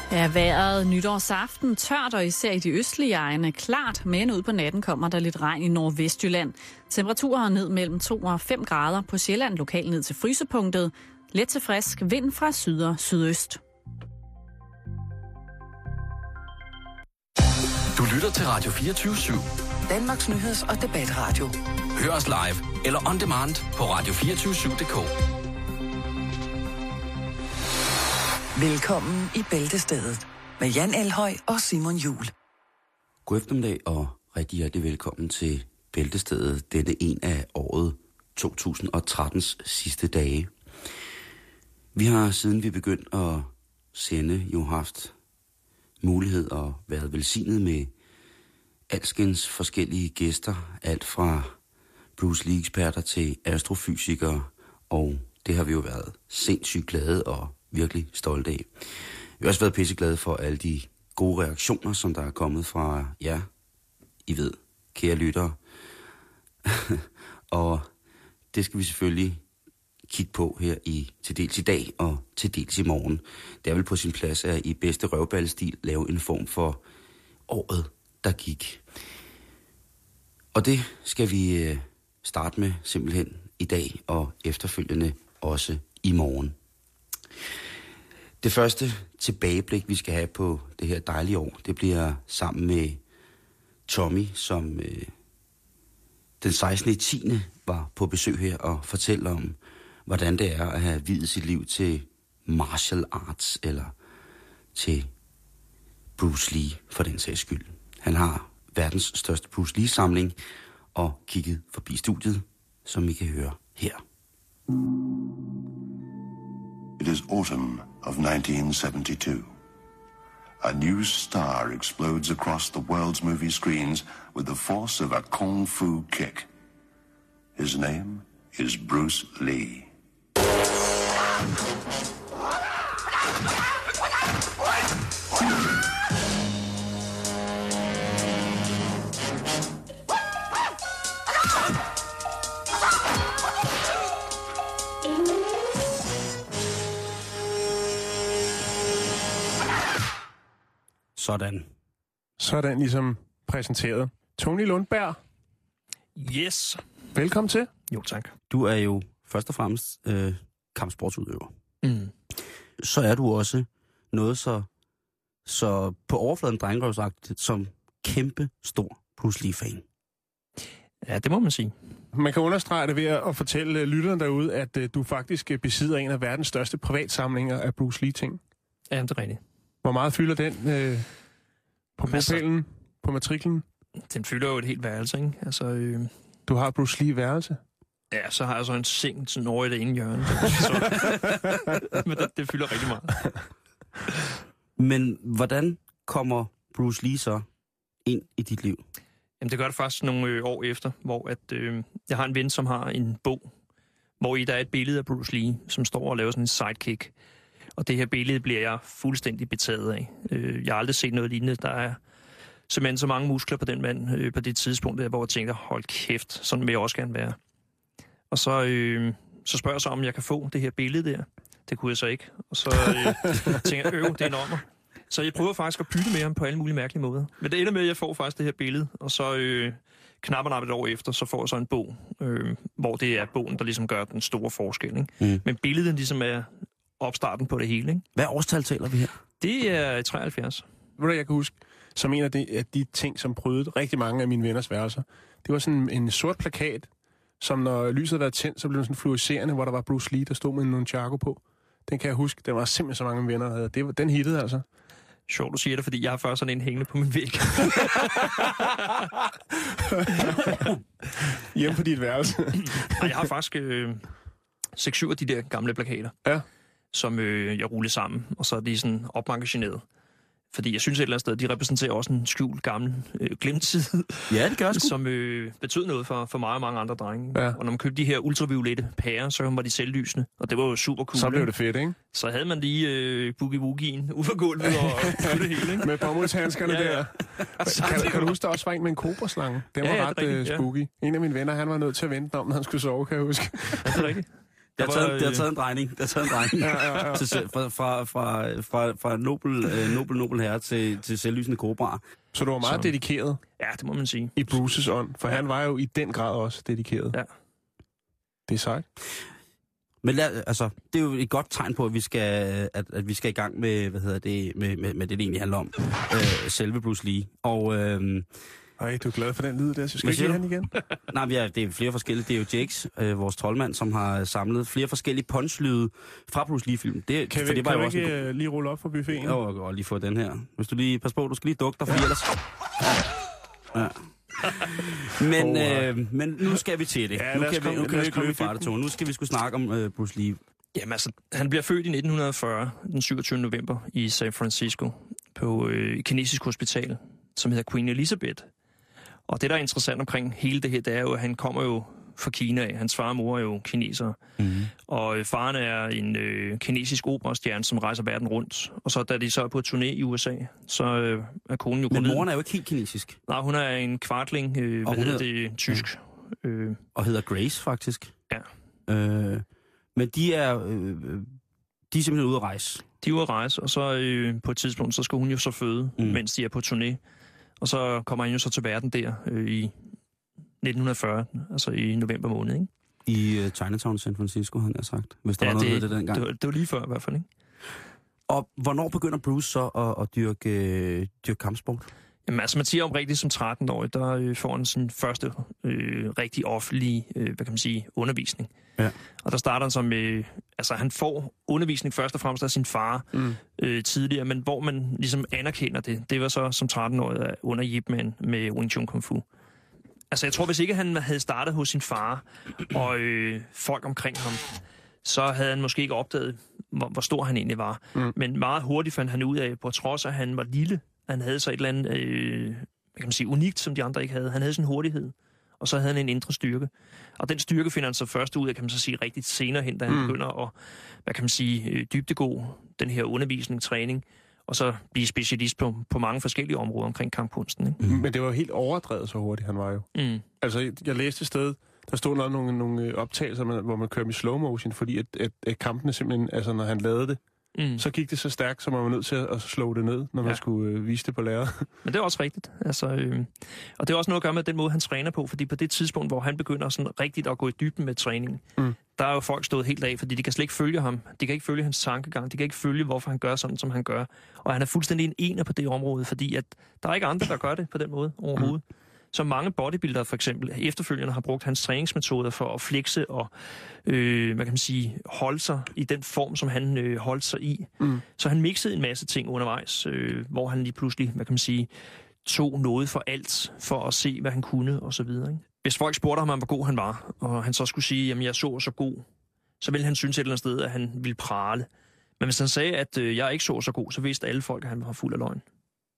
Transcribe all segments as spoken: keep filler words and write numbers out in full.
Ja, vejret nytårsaften tørt og især i de østlige egne klart, men ud på natten kommer der lidt regn i Nordvestjylland. Temperaturer ned mellem to og fem grader, på Sjælland lokalt ned til frysepunktet. Let til frisk vind fra syd og sydøst. Du lytter til Radio fireogtyve syv. Danmarks nyheds- og debatradio. Hør os live eller on demand på radio to fire syv punktum d k. Velkommen i Bæltestedet med Jan Elhøj og Simon Juhl. God eftermiddag og rigtig hjertelig velkommen til Bæltestedet, denne en af året to tusind og trettens sidste dage. Vi har siden vi begyndte at sende jo haft mulighed og været velsignet med alskens forskellige gæster, alt fra Bruce Lee-eksperter til astrofysikere, og det har vi jo været sindssygt glade og virkelig stolte af. Vi har også været pisseglade for alle de gode reaktioner, som der er kommet fra jer, I ved, kære lyttere. Og det skal vi selvfølgelig kigge på her i til dels i dag og til dels i morgen. Det er vel på sin plads at i bedste røvballestil lave en form for året, der gik. Og det skal vi starte med simpelthen i dag og efterfølgende også i morgen. Det første tilbageblik, vi skal have på det her dejlige år, det bliver sammen med Tommy, som øh, den sekstende tiende var på besøg her og fortæller om, hvordan det er at have viet sit liv til martial arts eller til Bruce Lee for den sags skyld. Han har verdens største Bruce Lee-samling og kigget forbi studiet, som I kan høre her. It is autumn of nineteen seventy-two. A new star explodes across the world's movie screens with the force of a kung fu kick. His name is Bruce Lee. Sådan. Sådan ligesom præsenteret. Tony Lundberg. Yes. Velkommen til. Jo, tak. Du er jo først og fremmest øh, kampsportsudøver. Mm. Så er du også noget så, så på overfladen drengerøvsagtigt som kæmpe stor Bruce Lee-fan. Ja, det må man sige. Man kan understrege det ved at fortælle lytterne derude, at uh, du faktisk besidder en af verdens største privatsamlinger af Bruce Lee-ting. Ja, det er rigtigt. Hvor meget fylder den øh, på bopælen, på matriklen? Den fylder jo et helt værelse, ikke? Altså, øh... Du har Bruce Lee-værelse? Ja, så har jeg så en seng sådan over i det ene hjørne. Så... Men det, det fylder rigtig meget. Men hvordan kommer Bruce Lee så ind i dit liv? Jamen, det gør det først nogle øh, år efter, hvor at, øh, jeg har en ven, som har en bog, hvor i der er et billede af Bruce Lee, som står og laver sådan en sidekick. Og det her billede bliver jeg fuldstændig betaget af. Øh, jeg har aldrig set noget lignende. Der er simpelthen så mange muskler på den mand øh, på det tidspunkt, hvor jeg tænker, hold kæft, sådan vil jeg også gerne være. Og så, øh, så spørger jeg så, om jeg kan få det her billede der. Det kunne jeg så ikke. Og så øh, tænker jeg, øv, det er en ommer. Så jeg prøver faktisk at bytte med ham på alle mulige mærkelige måder. Men det ender med, at jeg får faktisk det her billede, og så øh, knapper et år efter, så får jeg så en bog, øh, hvor det er bogen, der ligesom gør den store forskel. Ikke? Mm. Men billedet ligesom er opstarten på det hele. Ikke? Hvad årstal taler vi her? Det er treoghalvfjerds. Ved du, jeg kan huske, som en af de, af de ting, som prøvede rigtig mange af mine venners værelser, det var sådan en sort plakat, som når lyset var tændt, så blev den sådan fluorescerende, hvor der var Bruce Lee, der stod med en nunchaku på. Den kan jeg huske. Den var simpelthen så mange venner, der havde. Det var, den hittede altså. Sjovt, du siger det, fordi jeg har først sådan en hængende på min væg. Hjemme på dit værelse. Nej, jeg har faktisk øh, seks syv af de der gamle plakater, ja. som øh, jeg ruller sammen, og så er de sådan opmagasineret. Fordi jeg synes et eller andet sted, de repræsenterer også en skjult gammel øh, glemtid. Ja, det gør sgu. Som øh, betød noget for, for mig og mange andre drenge. Ja. Og når man købte de her ultraviolette pærer, så var de selvlysende. Og det var jo super cool. Så blev det fedt, ikke? Så havde man lige øh, boogie-woogien ud for gulvet og det hele, ikke? Med bomuldshandskerne ja, ja. der. Kan, kan du huske, der også var en med en kobraslange? Den var ja, ja, ret uh, spooky. Ja. En af mine venner, han var nødt til at vente om, når han skulle sove, kan jeg huske. Ja, det er rigtigt. Det har, taget, det har taget en drejning. Det har taget en drejning. ja, ja, ja. Til, fra, fra, fra, fra, fra nobel, øh, nobel, nobel herre til, til selvlysende kobraer. Så du var meget så. dedikeret? Ja, det må man sige. I Bruces ånd, for ja. han var jo i den grad også dedikeret. Ja. Det er sejt. Men lad, altså, det er jo et godt tegn på, at vi skal, at, at vi skal i gang med, hvad hedder det, med, med, med det, det egentlig handler om. Øh, selve Bruce Lee. Og... Øh, Ej, du er glad for den lyd der, så skal ikke han igen? Nej, vi er, det er flere forskellige. Det er jo Jakes, øh, vores troldmand, som har samlet flere forskellige punchlyde fra Bruce Lee-film. Det, kan vi, det kan vi ikke en... lige rulle op for buffeten? Jo, og, og lige få den her. Hvis du lige... Pas på, du skal lige dukke dig, for ja. ellers... Ja. Men, oh, øh, men nu skal vi til det. Ja, nu kan vi, nu kan vi løbe fra det, Tone. Nu skal vi sgu snakke om øh, Bruce Lee. Jamen altså, han bliver født i nitten fyrre, den syvogtyvende november, i San Francisco, på øh, et kinesisk hospital, som hedder Queen Elizabeth. Og det, der er interessant omkring hele det her, det er jo, at han kommer jo fra Kina af. Hans far og mor er jo kinesere. Mm-hmm. Og øh, faren er en øh, kinesisk operastjerne, som rejser verden rundt. Og så da de så er på turné i U S A, så øh, er konen jo... Men moren er jo ikke helt kinesisk. Nej, hun er en kvartling, øh, hvad hedder det, tysk. Ja. Øh. Og hedder Grace, faktisk. Ja. Øh, men de er, øh, de er simpelthen ude at rejse. De er ude at rejse, og så øh, på et tidspunkt, så skal hun jo så føde, mm. mens de er på turné. Og så kommer han jo så til verden der øh, i nitten fyrre, altså i november måned, ikke? I uh, Chinatown, San Francisco, han har sagt. Hvis der ja, var noget det, det dengang. Det var, det var lige før i hvert fald, ikke? Og hvornår begynder Bruce så at, at dyrke, øh, dyrke kampsport? Jamen altså, man siger om rigtigt som tretten-årig, der øh, får han sin første øh, rigtig offentlige, øh, hvad kan man sige, undervisning. Ja. Og der starter han så med, altså han får undervisning først og fremmest af sin far mm. øh, tidligere, men hvor man ligesom anerkender det, det var så som tretten-årig under Yip Man med Wing Chun Kung Fu. Altså jeg tror, hvis ikke han havde startet hos sin far og øh, folk omkring ham, så havde han måske ikke opdaget, hvor, hvor stor han egentlig var. Mm. Men meget hurtigt fandt han ud af, på trods af, at han var lille, han havde så et eller andet, øh, hvad kan man sige, unikt, som de andre ikke havde. Han havde sådan en hurtighed, og så havde han en indre styrke. Og den styrke finder han så først ud af, kan man så sige, rigtigt senere hen, da han mm. begynder at, hvad kan man sige, dybdegå den her undervisning, træning, og så blive specialist på, på mange forskellige områder omkring kampkunsten. Ikke? Mm. Men det var jo helt overdrevet så hurtigt, han var jo. Mm. Altså, jeg læste et sted, der stod noget, nogle, nogle optagelser, hvor man kører i slow motion, fordi at, at, at kampene simpelthen, altså når han lavede det, mm. så gik det så stærkt, så man var nødt til at slå det ned, når man ja. skulle øh, vise det på lærret. Men det er også rigtigt. Altså, øh, og det er også noget at gøre med den måde, han træner på, fordi på det tidspunkt, hvor han begynder sådan rigtigt at gå i dybden med træningen, mm. der er jo folk stået helt af, fordi de kan slet ikke følge ham. De kan ikke følge hans tankegang. De kan ikke følge, hvorfor han gør sådan, som han gør. Og han er fuldstændig en ener på det område, fordi at der er ikke andre, der gør det på den måde overhovedet. Mm. Så mange bodybuildere for eksempel efterfølgende har brugt hans træningsmetoder for at flexe og øh, hvad kan man sige, holde sig i den form, som han øh, holdt sig i. Mm. Så han mixede en masse ting undervejs, øh, hvor han lige pludselig, hvad kan man sige, tog noget for alt, for at se, hvad han kunne og så videre. Ikke? Hvis folk spurgte ham, hvor god han var, og han så skulle sige, jamen jeg så så god, så ville han synes et eller andet sted, at han ville prale. Men hvis han sagde, at øh, jeg ikke så så god, så vidste alle folk, at han var fuld af løgn.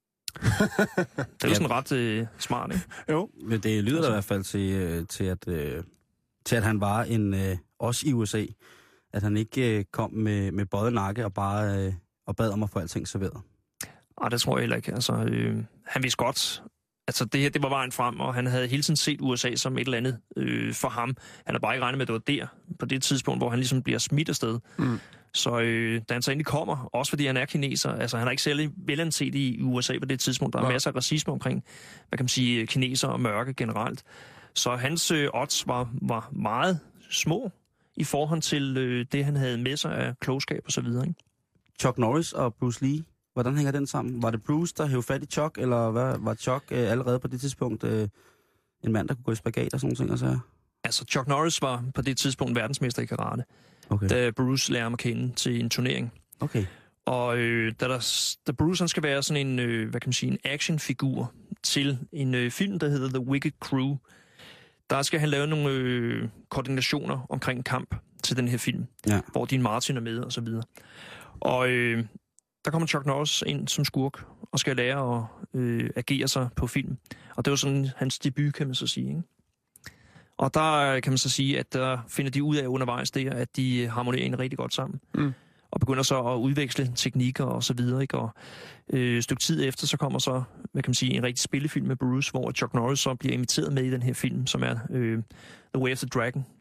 Det er jo sådan ret øh, smart, ikke? Jo, men det lyder altså i hvert fald til, øh, til, at, øh, til, at han var en, øh, også i U S A, at han ikke øh, kom med, med bøjet nakke og bare øh, og bad om at få alting serveret. Ej, det tror jeg heller ikke. Altså, øh, han vidste godt, altså det her, det var vejen frem, og han havde hele tiden set U S A som et eller andet øh, for ham. Han har bare ikke regnet med, at det var der, på det tidspunkt, hvor han ligesom bliver smidt afsted. Mm. Så øh, da han så endelig kommer, også fordi han er kineser, altså han er ikke særlig velanset i U S A på det tidspunkt, der er ja. masser af racisme omkring, hvad kan man sige, kineser og mørke generelt. Så hans øh, odds var, var meget små i forhold til øh, det, han havde med sig af klogskab og så videre, ikke? Chuck Norris og Bruce Lee, hvordan hænger den sammen? Var det Bruce, der hævde fat i Chuck, eller hvad, var Chuck øh, allerede på det tidspunkt øh, en mand, der kunne gå i spagat og sådan noget? Så? Altså Chuck Norris var på det tidspunkt verdensmester i karate. Okay. Da Bruce lærer ham at kende til en turnering. Okay. Og øh, da, der, da Bruce han skal være sådan en, øh, hvad kan man sige, en actionfigur til en øh, film, der hedder The Wicked Crew, der skal han lave nogle øh, koordinationer omkring kamp til den her film, ja. hvor Dean Martin er med og så videre. Og øh, der kommer Chuck Norris ind som skurk og skal lære at øh, agere sig på film. Og det var sådan hans debut, kan man så sige, ikke? Og der kan man så sige, at der finder de ud af undervejs der, at de harmonerer en rigtig godt sammen. Mm. Og begynder så at udveksle teknikker og så videre, ikke? Og øh, et stykke tid efter, så kommer så, hvad kan man sige, en rigtig spillefilm med Bruce, hvor Chuck Norris så bliver inviteret med i den her film, som er øh, The Way of the Dragon.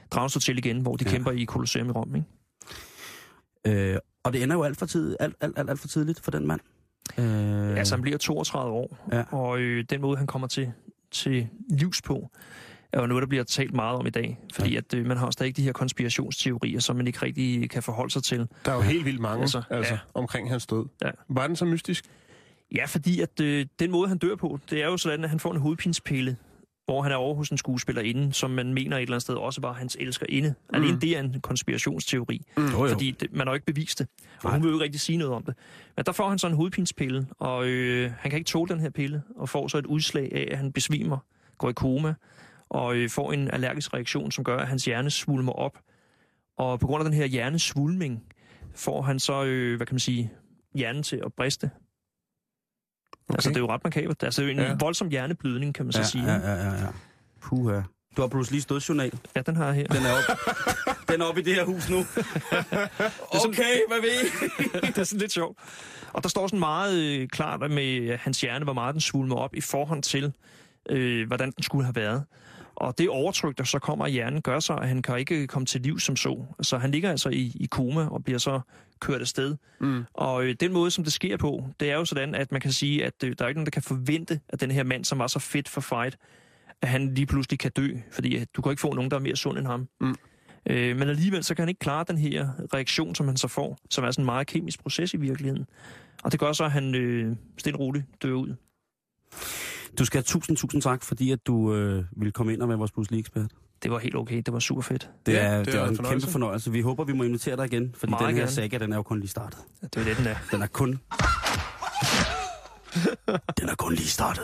Dragens Hotel igen, hvor de ja. kæmper i Colosseum i Rom, ikke? Øh, og det ender jo alt for, tid, alt, alt, alt, alt for tidligt for den mand. Øh... Altså, han bliver toogtredive år, ja. og øh, den måde, han kommer til, til livs på, er jo noget, der bliver talt meget om i dag. Fordi ja. at øh, man har stadig de her konspirationsteorier, som man ikke rigtig kan forholde sig til. Der er jo helt vildt mange altså, altså, ja. omkring hans død. Ja. Var den så mystisk? Ja, fordi at øh, den måde, han dør på, det er jo sådan, at han får en hovedpinspille, hvor han er over hos en skuespillerinde, som man mener et eller andet sted også var hans elskerinde. Mm. Alene det er en konspirationsteori, mm. fordi det, man har jo ikke bevist det. Og hun vil jo ikke rigtig sige noget om det. Men der får han så en hovedpinspille, og øh, han kan ikke tåle den her pille, og får så et udslag af, at han besvimer, går i koma, og øh, får en allergisk reaktion, som gør, at hans hjerne svulmer op. Og på grund af den her hjernesvulming, får han så, øh, hvad kan man sige, hjernen til at briste. Okay. Altså, det er jo ret makabert. Altså, det er jo en ja. voldsom hjerneblødning, kan man så ja, sige. Ja, ja, ja, ja. Puha. Du har Bruce Lees dødsjournal. Ja, den har jeg her. Den er oppe den er op i det her hus nu. Okay, hvad ved I? Det er sådan lidt sjovt. Og der står sådan meget øh, klart med hans hjerne, hvor meget den svulmer op i forhold til, øh, hvordan den skulle have været. Og det overtryk, der så kommer i hjernen, gør så, at han kan ikke komme til liv som så. Så han ligger altså i, i koma og bliver så kørt afsted. Mm. Og øh, den måde, som det sker på, det er jo sådan, at man kan sige, at øh, der er ikke nogen, der kan forvente, at den her mand, som var så fedt for fight, at han lige pludselig kan dø. Fordi øh, du kan ikke få nogen, der er mere sund end ham. Mm. Øh, men alligevel, så kan han ikke klare den her reaktion, som han så får, som er sådan en meget kemisk proces i virkeligheden. Og det gør så, at han øh, stille og roligt dør ud. Du skal have tusind, tusind tak, fordi at du øh, ville komme ind og være vores Bruce Lee-ekspert. Det var helt okay. Det var super fedt. Det er, ja, det er, det er en fornøjelse. Kæmpe fornøjelse. Vi håber, vi må invitere dig igen, fordi meget den her gerne. saga, den er jo kun lige startet. Ja, det er det, den er. Den er kun... den er kun lige startet.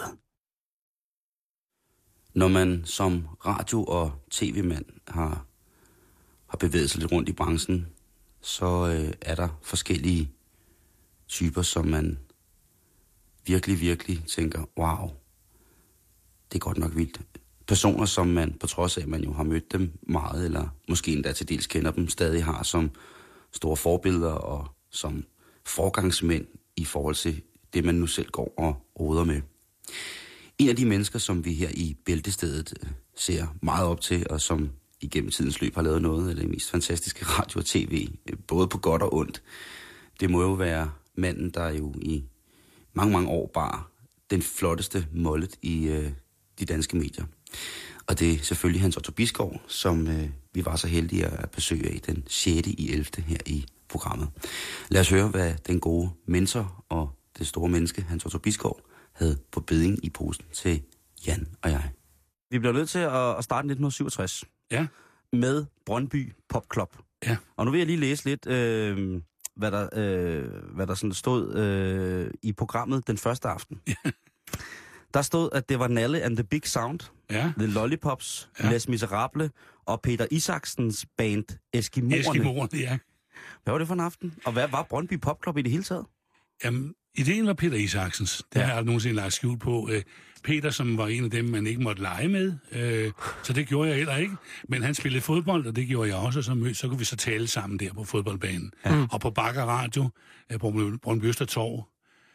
Når man som radio- og tv-mand har, har bevæget sig lidt rundt i branchen, så øh, er der forskellige typer, som man virkelig, virkelig tænker, wow, det er godt nok vildt. Personer, som man, på trods af, at man jo har mødt dem meget, eller måske endda til dels kender dem, stadig har som store forbilleder og som forgangsmænd i forhold til det, man nu selv går og roder med. En af de mennesker, som vi her i Bæltestedet ser meget op til, og som igennem tidens løb har lavet noget af det mest fantastiske radio og tv, både på godt og ondt, det må jo være manden, der jo i mange, mange år bar den flotteste mollet i øh, de danske medier. Og det er selvfølgelig Hans Otto Bisgaard, som øh, vi var så heldige at besøge i den sjette i ellevte her i programmet. Lad os høre, hvad den gode mentor og det store menneske, Hans Otto Bisgaard, havde på bedding i posen til Jan og jeg. Vi bliver nødt til at starte nitten syvogtres. Ja. Med Brøndby Pop Club. Ja. Og nu vil jeg lige læse lidt, øh, hvad der, øh, hvad der sådan stod øh, i programmet den første aften. Ja. Der stod, at det var Nalle and the Big Sound, ja. The Lollipops, ja. Les Miserables og Peter Isaksens band Eskimoerne. Eskimoerne, ja. Hvad var det for en aften? Og hvad var Brøndby Pop Club i det hele taget? Jamen, ideen var Peter Isaksens. Det ja. har jeg aldrig nogensinde lagt skjult på. Peter, som var en af dem, man ikke måtte lege med, så det gjorde jeg heller ikke. Men han spillede fodbold, og det gjorde jeg også, og så, så kunne vi så tale sammen der på fodboldbanen. Ja. Og på Bakker Radio, på Brøndby Østertorv,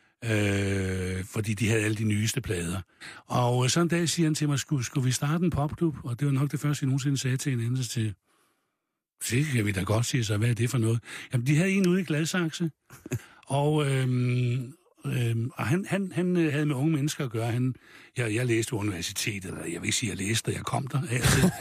øh, fordi de havde alle de nyeste plader. Og så en dag siger han til mig, skulle, skulle vi starte en popklub? Og det var nok det første, jeg nogensinde sagde til en endelse til. Det kan vi da godt sige, så hvad er det for noget? Jamen, de havde en ude i Gladsaxe, og, øhm, øhm, og han, han, han havde med unge mennesker at gøre. Han, jeg, jeg læste på universitetet, eller jeg vil ikke sige, at jeg læste, jeg kom der.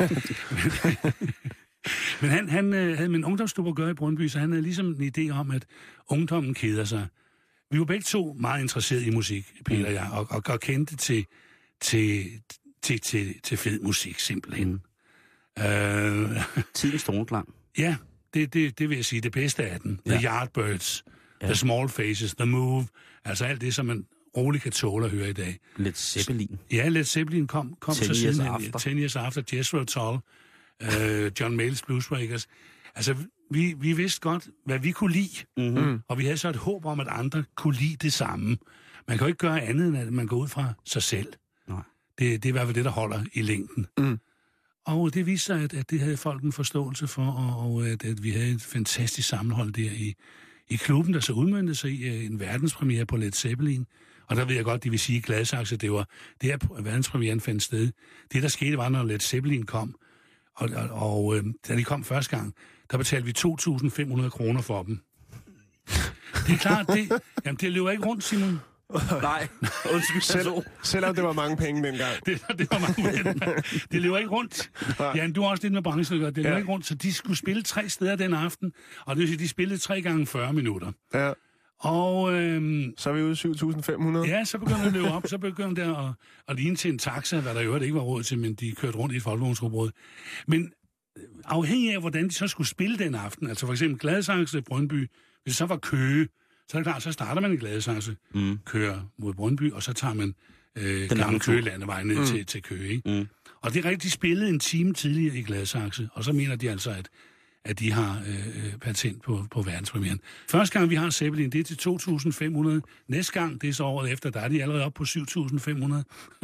men men han, han havde med en ungdomsklub at gøre i Brøndby, så han havde ligesom en idé om, at ungdommen keder sig. Vi var begge to meget interesserede i musik, Peter og jeg, og, og, og kendte til, til, til, til, til fed musik, simpelthen. Mm. Øh, Tidens tonklang. Ja, det, det, det vil jeg sige. Det bedste af den. Ja. The Yardbirds, ja. The Small Faces, The Move. Altså alt det, som man roligt kan tåle at høre i dag. Led Zeppelin. Ja, Led Zeppelin kom, kom så siden. After. Ten Years After. Jethro Tull. uh, John Mayall's Bluesbreakers. Altså, vi, vi vidste godt, hvad vi kunne lide. Mm-hmm. Og vi havde så et håb om, at andre kunne lide det samme. Man kan jo ikke gøre andet, end at man går ud fra sig selv. Nej. Det, det er i hvert fald det, der holder i længden. Mm. Og det viste sig, at, at det havde folk en forståelse for, og, og at, at vi havde et fantastisk sammenhold der i, i klubben, der så udmøntede sig i en verdenspremiere på Led Zeppelin. Og der ved jeg godt, de vil sige i Gladsaxe, det var det her verdenspremieren fandt sted. Det, der skete, var, når Led Zeppelin kom, Og, og, og øh, da de kom første gang, der betalte vi to tusind fem hundrede kroner for dem. Det er klart, det, jamen, det løber ikke rundt, Simon. Nej, undskyld. Selv, selvom det var mange penge dengang. Det, det var mange penge. Det løber ikke rundt. Ja, du har også lidt med branchen at gøre. Det løber ja. ikke rundt, så de skulle spille tre steder den aften. Og det vil sige, de spillede tre gange fyrre minutter. Ja. Og øhm, så er vi ude syv tusind fem hundrede. Ja, så begyndte at løbe op. Så begyndte der at, at ligne til en taxa, hvad der jo ikke var råd til, men de kørte rundt i et folkevognsrugbrød. Men afhængig af, hvordan de så skulle spille den aften, altså for eksempel Gladsaxe Brøndby, hvis det så var Køge, så er det klart, så starter man i Gladsaxe, mm. kører mod Brøndby, og så tager man øh, gamle Køgelandevej ned mm. til, til Køge. Ikke? Mm. Og det er rigtigt, de spillede en time tidligere i Gladsaxe, og så mener de altså, at at de har øh, patent på, på verdenspremieren. Første gang, vi har Zeppelin, det er til to tusind fem hundrede. Næste gang, det er så året efter, der er de allerede op på syv tusind fem hundrede.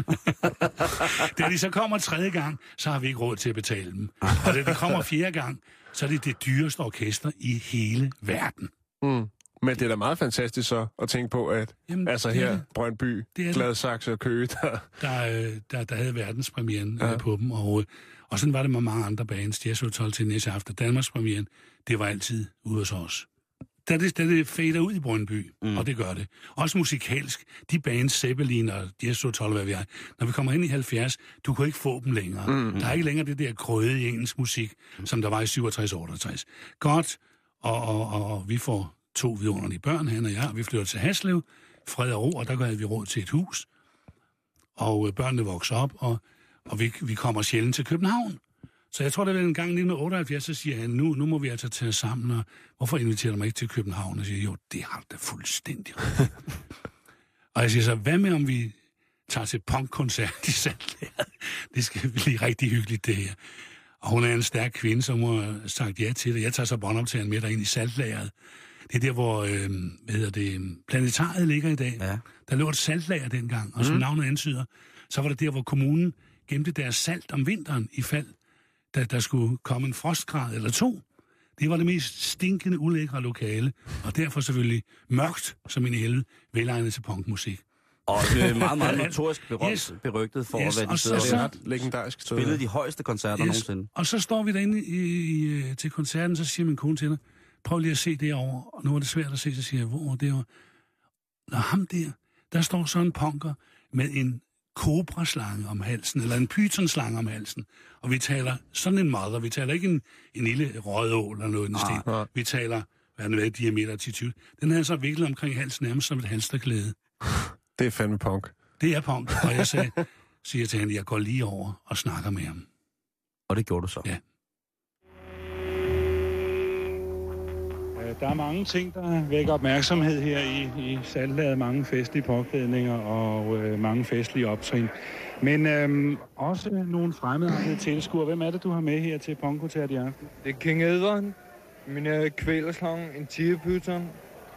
Da de så kommer tredje gang, så har vi ikke råd til at betale dem. Og da de kommer fjerde gang, så er det det dyreste orkester i hele verden. Mm. Men det er da meget fantastisk så at tænke på, at Jamen, altså her, det, Brøndby, Gladsaxe og Køge, der... Der, der, der havde verdenspremieren ja. på dem, og, og sådan var det med mange andre bands. Jazz Hotel til næste aften. Danmarks premieren, det var altid ude hos os. Da det, da det fader ud i Brøndby, mm. og det gør det. Også musikalsk, de bands, Zeppelin og Jazz Hotel, hvad vi er, når vi kommer ind i halvfjerds, du kan ikke få dem længere. Mm. Der er ikke længere det der krøde i engelsk musik, mm. som der var i syvogtres otteogtres. Godt, og, og, og, og vi får to vidunderlige børn, han og jeg, og vi flytter til Haslev, fred og ro, og der havde vi råd til et hus. Og øh, børnene vokser op, og, og vi, vi kommer sjældent til København. Så jeg tror, det var en gang i nitten otteoghalvfjerds, så siger han, nu, nu må vi altså tage sammen, og hvorfor inviterer du mig ikke til København? Og siger, jo, det har du da fuldstændig. Og jeg siger så, hvad med om vi tager til punkkoncert i Saltlæret? Det skal blive rigtig hyggeligt, det her. Og hun er en stærk kvinde, som har sagt ja til det. Jeg tager så båndoptageren med derind i Saltlæret. Det er der, hvor øh, hvad hedder det, planetariet ligger i dag. Ja. Der lå et saltlager dengang, og som mm. navnet antyder, så var det der, hvor kommunen gemte deres salt om vinteren i fald, da der skulle komme en frostgrad eller to. Det var det mest stinkende, ulækre lokale, og derfor selvfølgelig mørkt, som en helvede, velegnet til punkmusik. Og det er meget, meget notorisk berømt, yes. berygtet for, yes. at de sidder så, ret legendarisk. Spillede de højeste koncerter yes. nogensinde. Og så står vi derinde i, i, til koncerten, så siger min kone til dig, prøv lige at se derovre, og nu er det svært at se, så siger jeg, hvor derovre? Nå, ham der, der står så en punker med en kobraslange om halsen, eller en pythonslange om halsen, og vi taler sådan en mother, vi taler ikke en, en lille rødål eller noget i den stil. Ah. Vi taler, hvad er det, hvad, diameter ti tyve. Den havde så viklet omkring halsen nærmest som et halsterklæde. Det er fandme punk. Det er punk, og jeg sagde, siger til hende, jeg går lige over og snakker med ham. Og det gjorde du så? Ja. Der er mange ting, der vækker opmærksomhed her i, i Saltlaget. Mange festlige påklædninger og øh, mange festlige optrin. Men øh, også nogle fremmede tilskuere. Hvem er det, du har med her til punkkoncert i aften? Det er King Edward, min øh, kvælerslange, en tigerpyton.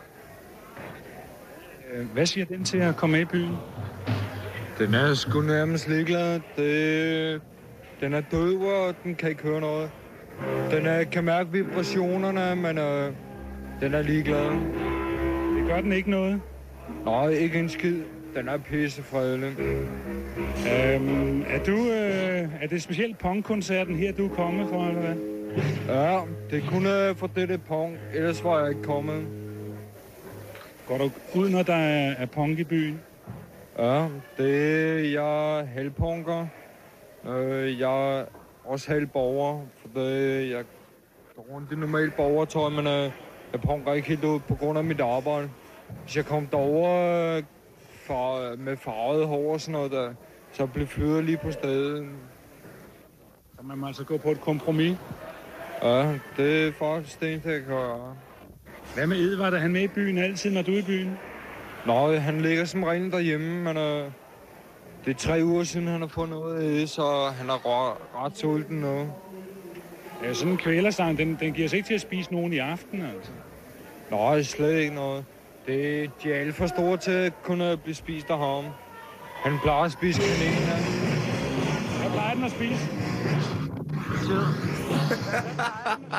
Hvad siger den til at komme med i byen? Den er sgu nærmest ligeglad. Det, den er død, og den kan ikke høre noget. Den er, kan mærke vibrationerne, men øh, den er ligeglad. Det gør den ikke noget? Nej, ikke en skid. Den er pissefredelig. Øhm, er du, øh, er det specielt punkkoncerten her, du er kommet for, eller hvad? Ja, det kunne for det det punk. Ellers var jeg ikke kommet. Går du ud, når der er, er punk i byen? Ja, det er jeg halvpunker. Øh, jeg er også halvborger, for det, jeg går rundt i normalt borgertøj, men øh, jeg punker ikke helt ud på grund af mit arbejde. Hvis jeg kom derover øh, far, med farvet hår og sådan noget, der, så blev flyttet lige på stedet. Så man må altså gå på et kompromis? Ja, det er faktisk det, jeg kan gøre. Hvad med Edvard? Er han med i byen altid, når du er i byen? Nej, han ligger som regel derhjemme, men øh, det er tre uger siden, han har fået noget, så han er ret, ret sulten nu. Ja, sådan en kvælersang, den, den giver sig ikke til at spise nogen i aften, altså? Nej, slet ikke noget. Det, de er alt for store til at kunne blive spist af ham. Han plejer at spise kaninen her. Hvad plejer den at spise?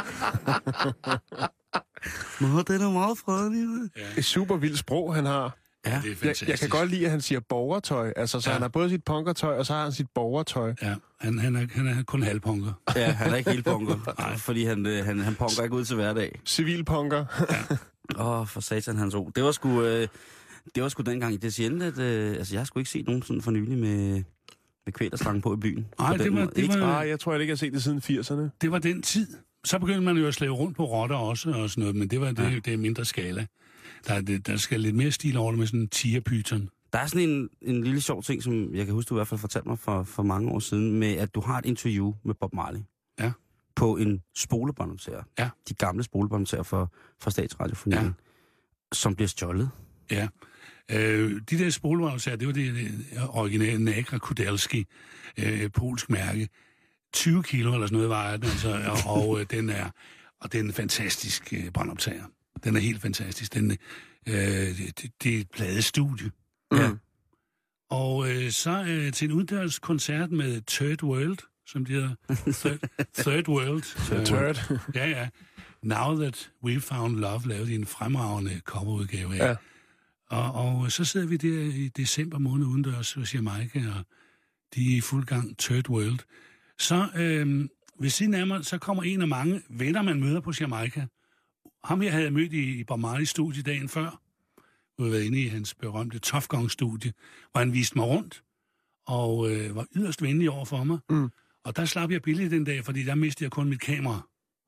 Nå, den er meget fredelig. Ja. Et super vildt sprog, han har. Ja, det er fantastisk. Jeg, jeg kan godt lide, at han siger borgertøj. Altså, så ja. Han har både sit punkertøj, og så har han sit borgertøj. Ja, han, han, er, han er kun halvpunker. Ja, han er ikke helt punker. Fordi han, han, han punker ikke ud til hverdag. Civilpunker. Ja. Åh, oh, for satan hans ord. Det var sgu, øh, det var sgu dengang. Det er sjældent, at øh, altså, jeg har sgu ikke set nogen sådan for nylig med, med kvælerslangen på i byen. Nej, det var... Det var ah, jeg tror jeg ikke, jeg har set det siden firserne. Det var den tid. Så begyndte man jo at slæve rundt på rotter også og sådan noget, men det var det, ja. det er mindre skala. Der, det, der skal lidt mere stil over det med sådan en tigerpyton. Der er sådan en, en lille sjov ting, som jeg kan huske, du i hvert fald fortalte mig for, for mange år siden, med at du har et interview med Bob Marley. Ja. På en spolebåndoptager. Ja. De gamle spolebåndoptager for, for Statsradiofonien, ja. Som bliver stjålet. Ja. Øh, de der spolebåndoptager, det var det, det originale Nagra Kudelski, øh, polsk mærke. tyve kilo eller sådan noget vejer den, altså, og, og, øh, den er, og det er en fantastisk øh, båndoptager. Den er helt fantastisk. Den, øh, det, det er et pladestudie. Mm. Ja. Og øh, så øh, til en uddørskoncert med Third World, som de hedder. Third, third World. Third. Øh, ja, ja. Now That We Found Love, lavede en fremragende coverudgave af. Ja. Og, og så sidder vi der i december måned udendørs hos Jamaica, og de er i fuld gang, Third World. Så øh, ved siden af mig, så kommer en af mange venner, man møder på Jamaica. Ham her havde jeg mødt i, i Bob Marley's studie dagen før. Jeg havde været inde i hans berømte Tough Gong-studie, hvor han viste mig rundt, og øh, var yderst venlig over for mig. Mm. Og der slap jeg billigt den dag, fordi der mistede jeg kun mit kamera.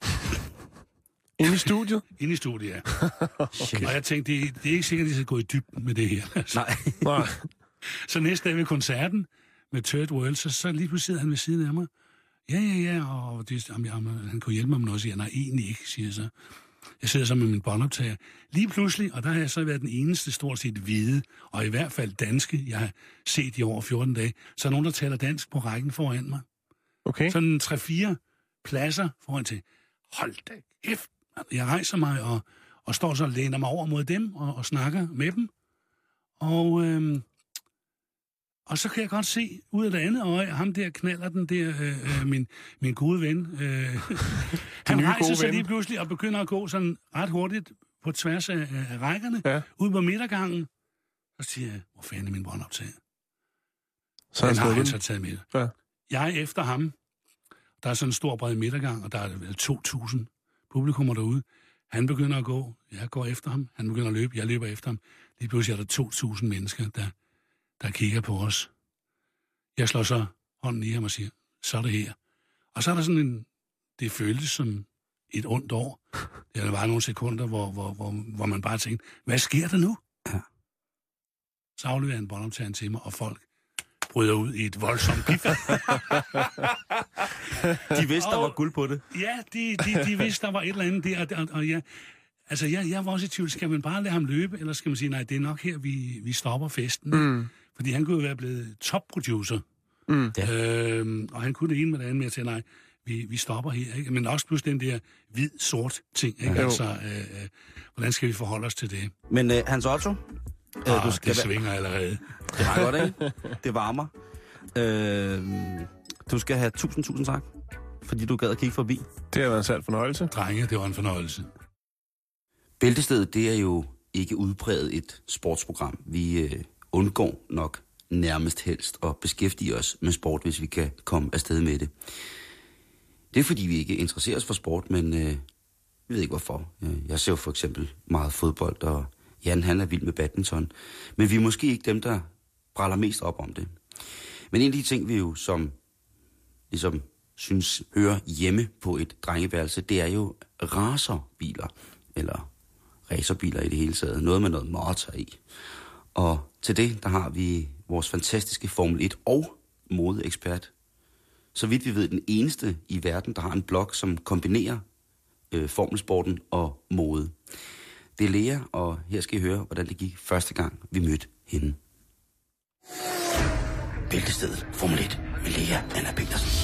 Inde i studiet? Inde i studiet, ja. Okay. Og jeg tænkte, det, det er ikke sikkert, at de skal gå i dybden med det her. Altså. Nej. Så næste dag ved koncerten med Third World, så, så lige pludselig sidder han ved siden af mig. Ja, ja, ja, og det, jamen, jamen, han kunne hjælpe mig med noget, siger nej, egentlig ikke, siger jeg så. Jeg sidder så med min båndoptager. Lige pludselig, og der har jeg så været den eneste stort set hvide, og i hvert fald danske, jeg har set i over fjorten dage, så er nogen, der taler dansk på rækken foran mig. Okay. Sådan tre-fire pladser foran til. Hold da kæft. Jeg rejser mig og, og står så og læner mig over mod dem og, og snakker med dem. Og, øhm, og så kan jeg godt se ud af det andet øje, ham der knaller den der, øh, min, min gode ven. Øh, han rejser sig lige pludselig og begynder at gå sådan ret hurtigt på tværs af, af rækkerne, ja. Ud på midtergangen. Og så siger jeg, hvor fanden er min båndoptager? Så den har han så taget med. Ja. Jeg er efter ham. Der er sådan en stor bred midtergang, og der er vel to tusind publikummer derude. Han begynder at gå. Jeg går efter ham. Han begynder at løbe. Jeg løber efter ham. Lige pludselig er der to tusind mennesker, der, der kigger på os. Jeg slår så hånden i ham og siger, så er det her. Og så er der sådan en... Det føltes som et ondt år. Der var nogle sekunder, hvor, hvor, hvor, hvor man bare tænkte, hvad sker der nu? Ja. Så afleverer han båndoptageren til mig, og folk bryder ud i et voldsomt pif. De vidste, og, der var guld på det. Ja, de, de, de vidste, der var et eller andet der. Og, og ja, altså, jeg, jeg var også i tvivl. Skal man bare lade ham løbe, eller skal man sige, nej, det er nok her, vi, vi stopper festen. Mm. Fordi han kunne jo være blevet topproducer. Mm. Øhm, og han kunne det ene med det andet med at sige, nej, vi, vi stopper her. Ikke? Men også pludselig den der hvid-sort ting. Ikke? Ja. Altså, øh, øh, hvordan skal vi forholde os til det? Men øh, Hans Otto... Øh, oh, du skal det svinger allerede. Det var godt, ikke? Det varmer. Øh, du skal have tusind, tusind tak, fordi du gad at kigge forbi. Det har været en sand fornøjelse. Drenge, det var en fornøjelse. Bæltestedet, det er jo ikke udpræget et sportsprogram. Vi øh, undgår nok nærmest helst at beskæftige os med sport, hvis vi kan komme afsted med det. Det er fordi, vi ikke interesserer os for sport, men øh, vi ved ikke hvorfor. Jeg ser jo for eksempel meget fodbold, og Jan, han er vild med badminton. Men vi er måske ikke dem, der bræller mest op om det. Men en af de ting, vi jo som, ligesom synes hører hjemme på et drengeværelse, det er jo racerbiler. Eller racerbiler i det hele taget. Noget med noget motor i. Og til det, der har vi vores fantastiske Formel et og modeekspert. Så vidt vi ved, den eneste i verden, der har en blog, som kombinerer øh, formelsporten og mode. Det er Lea, og her skal I høre, hvordan det gik første gang, vi mødte hende. Bæltestedet Formel et med Lea Anna Petersen.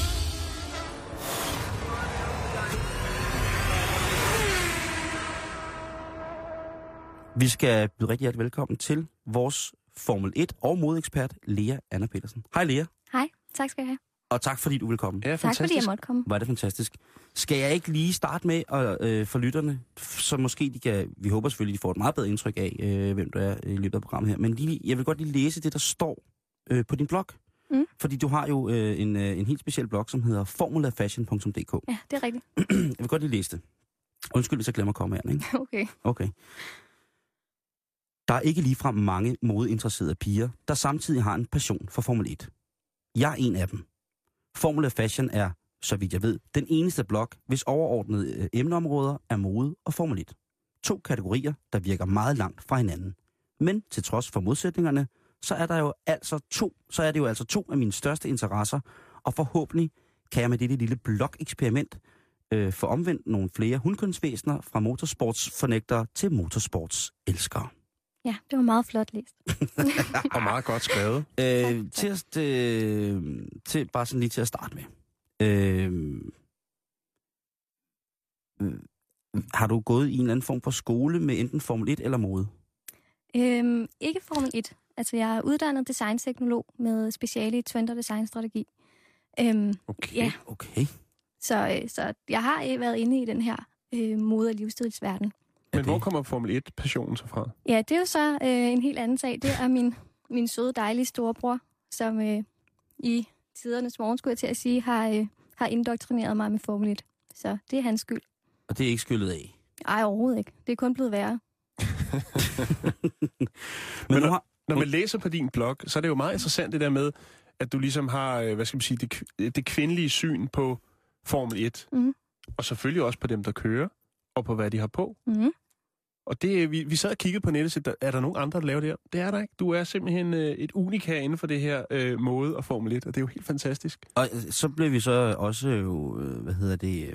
Vi skal byde rigtig hjertelig velkommen til vores Formel et og modeekspert, Lea Anna Petersen. Hej Lea. Hej, tak skal jeg have. Og tak fordi du vil komme. Ja, tak fordi jeg måtte komme. Var det fantastisk. Skal jeg ikke lige starte med at, øh, for lytterne, så måske de kan, vi håber selvfølgelig, de får et meget bedre indtryk af, øh, hvem du er i løbet af programmet her. Men lige, jeg vil godt lige læse det, der står øh, på din blog. Mm. Fordi du har jo øh, en, øh, en helt speciel blog, som hedder formulafashion punktum d k. Ja, det er rigtigt. Jeg vil godt lige læse det. Undskyld, hvis jeg glemmer at komme her, ikke? Okay. Okay. Der er ikke ligefrem mange modeinteresserede piger, der samtidig har en passion for Formel et. Jeg er en af dem. Formula Fashion er, så vidt jeg ved, den eneste blog, hvis overordnede øh, emneområder er mode og Formel et. To kategorier, der virker meget langt fra hinanden. Men til trods for modsætningerne, så er der jo altså to, så er det jo altså to af mine største interesser, og forhåbentlig kan jeg med dette lille blog-eksperiment øh, få omvendt nogle flere hundkønsvæsener fra motorsportsfornægtere til motorsportselskere. Ja, det var meget flot læst. Og meget godt skrevet. Øh, til, at, øh, til, bare sådan lige til at starte med. Øh, øh, har du gået i en eller anden form for skole med enten Formel et eller mode? Øhm, ikke Formel et. Altså, jeg er uddannet designteknolog med speciale i trend- og designstrategi. Øhm, okay, ja. okay. Så, øh, så jeg har været inde i den her øh, mode- og livsstilsverden. Men hvor kommer Formel et-passionen så fra? Ja, det er jo så øh, en helt anden sag. Det er min, min søde, dejlige storebror, som øh, i tidernes morgen, skulle jeg til at sige, har, øh, har indoktrineret mig med Formel et. Så det er hans skyld. Og det er ikke skyldet af? Ej, overhovedet ikke. Det er kun blevet værre. Men når, når man læser på din blog, så er det jo meget interessant det der med, at du ligesom har, hvad skal man sige, det, det kvindelige syn på Formel et. Mm. Og selvfølgelig også på dem, der kører, og på hvad de har på. Mm. Og det, vi, vi sad og kiggede på nettet, så der, er der nogen andre, der laver det her? Det er der ikke. Du er simpelthen øh, et unika inden for det her øh, mode og Formel et, og det er jo helt fantastisk. Og så blev vi så også jo, øh, hvad hedder det, øh,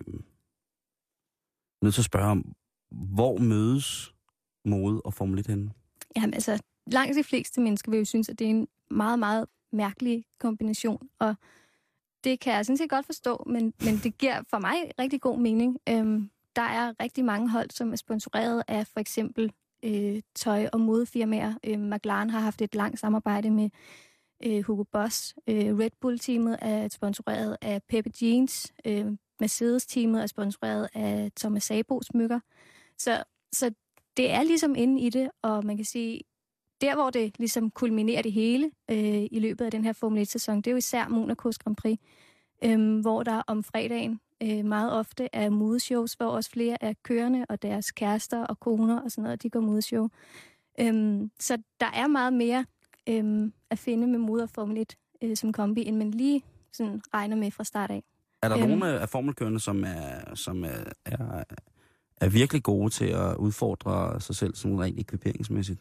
nødt til at spørge om, hvor mødes mode og Formel et henne? Jamen altså, langt de fleste mennesker vil jo synes, at det er en meget, meget mærkelig kombination, og det kan jeg sådan set godt forstå, men, men det giver for mig rigtig god mening. Øhm, der er rigtig mange hold, som er sponsoreret af for eksempel øh, tøj- og modefirmaer. Øh, McLaren har haft et langt samarbejde med øh, Hugo Boss. Øh, Red Bull-teamet er sponsoreret af Pepe Jeans. Øh, Mercedes-teamet er sponsoreret af Thomas Sabo smykker. Så, så det er ligesom inde i det, og man kan sige, der hvor det ligesom kulminerer det hele øh, i løbet af den her Formel et-sæson, det er jo især Monacos Grand Prix, øh, hvor der om fredagen øh, meget ofte er modeshows, hvor også flere af kørerne og deres kærester og koner og sådan noget, de går modeshow. Øh, så der er meget mere øh, at finde med mode og Formel et øh, som kombi, end man lige sådan regner med fra start af. Er der Øhm. nogle af formelkørende, som er, som er, er, er virkelig gode til at udfordre sig selv sådan rent ekviperingsmæssigt?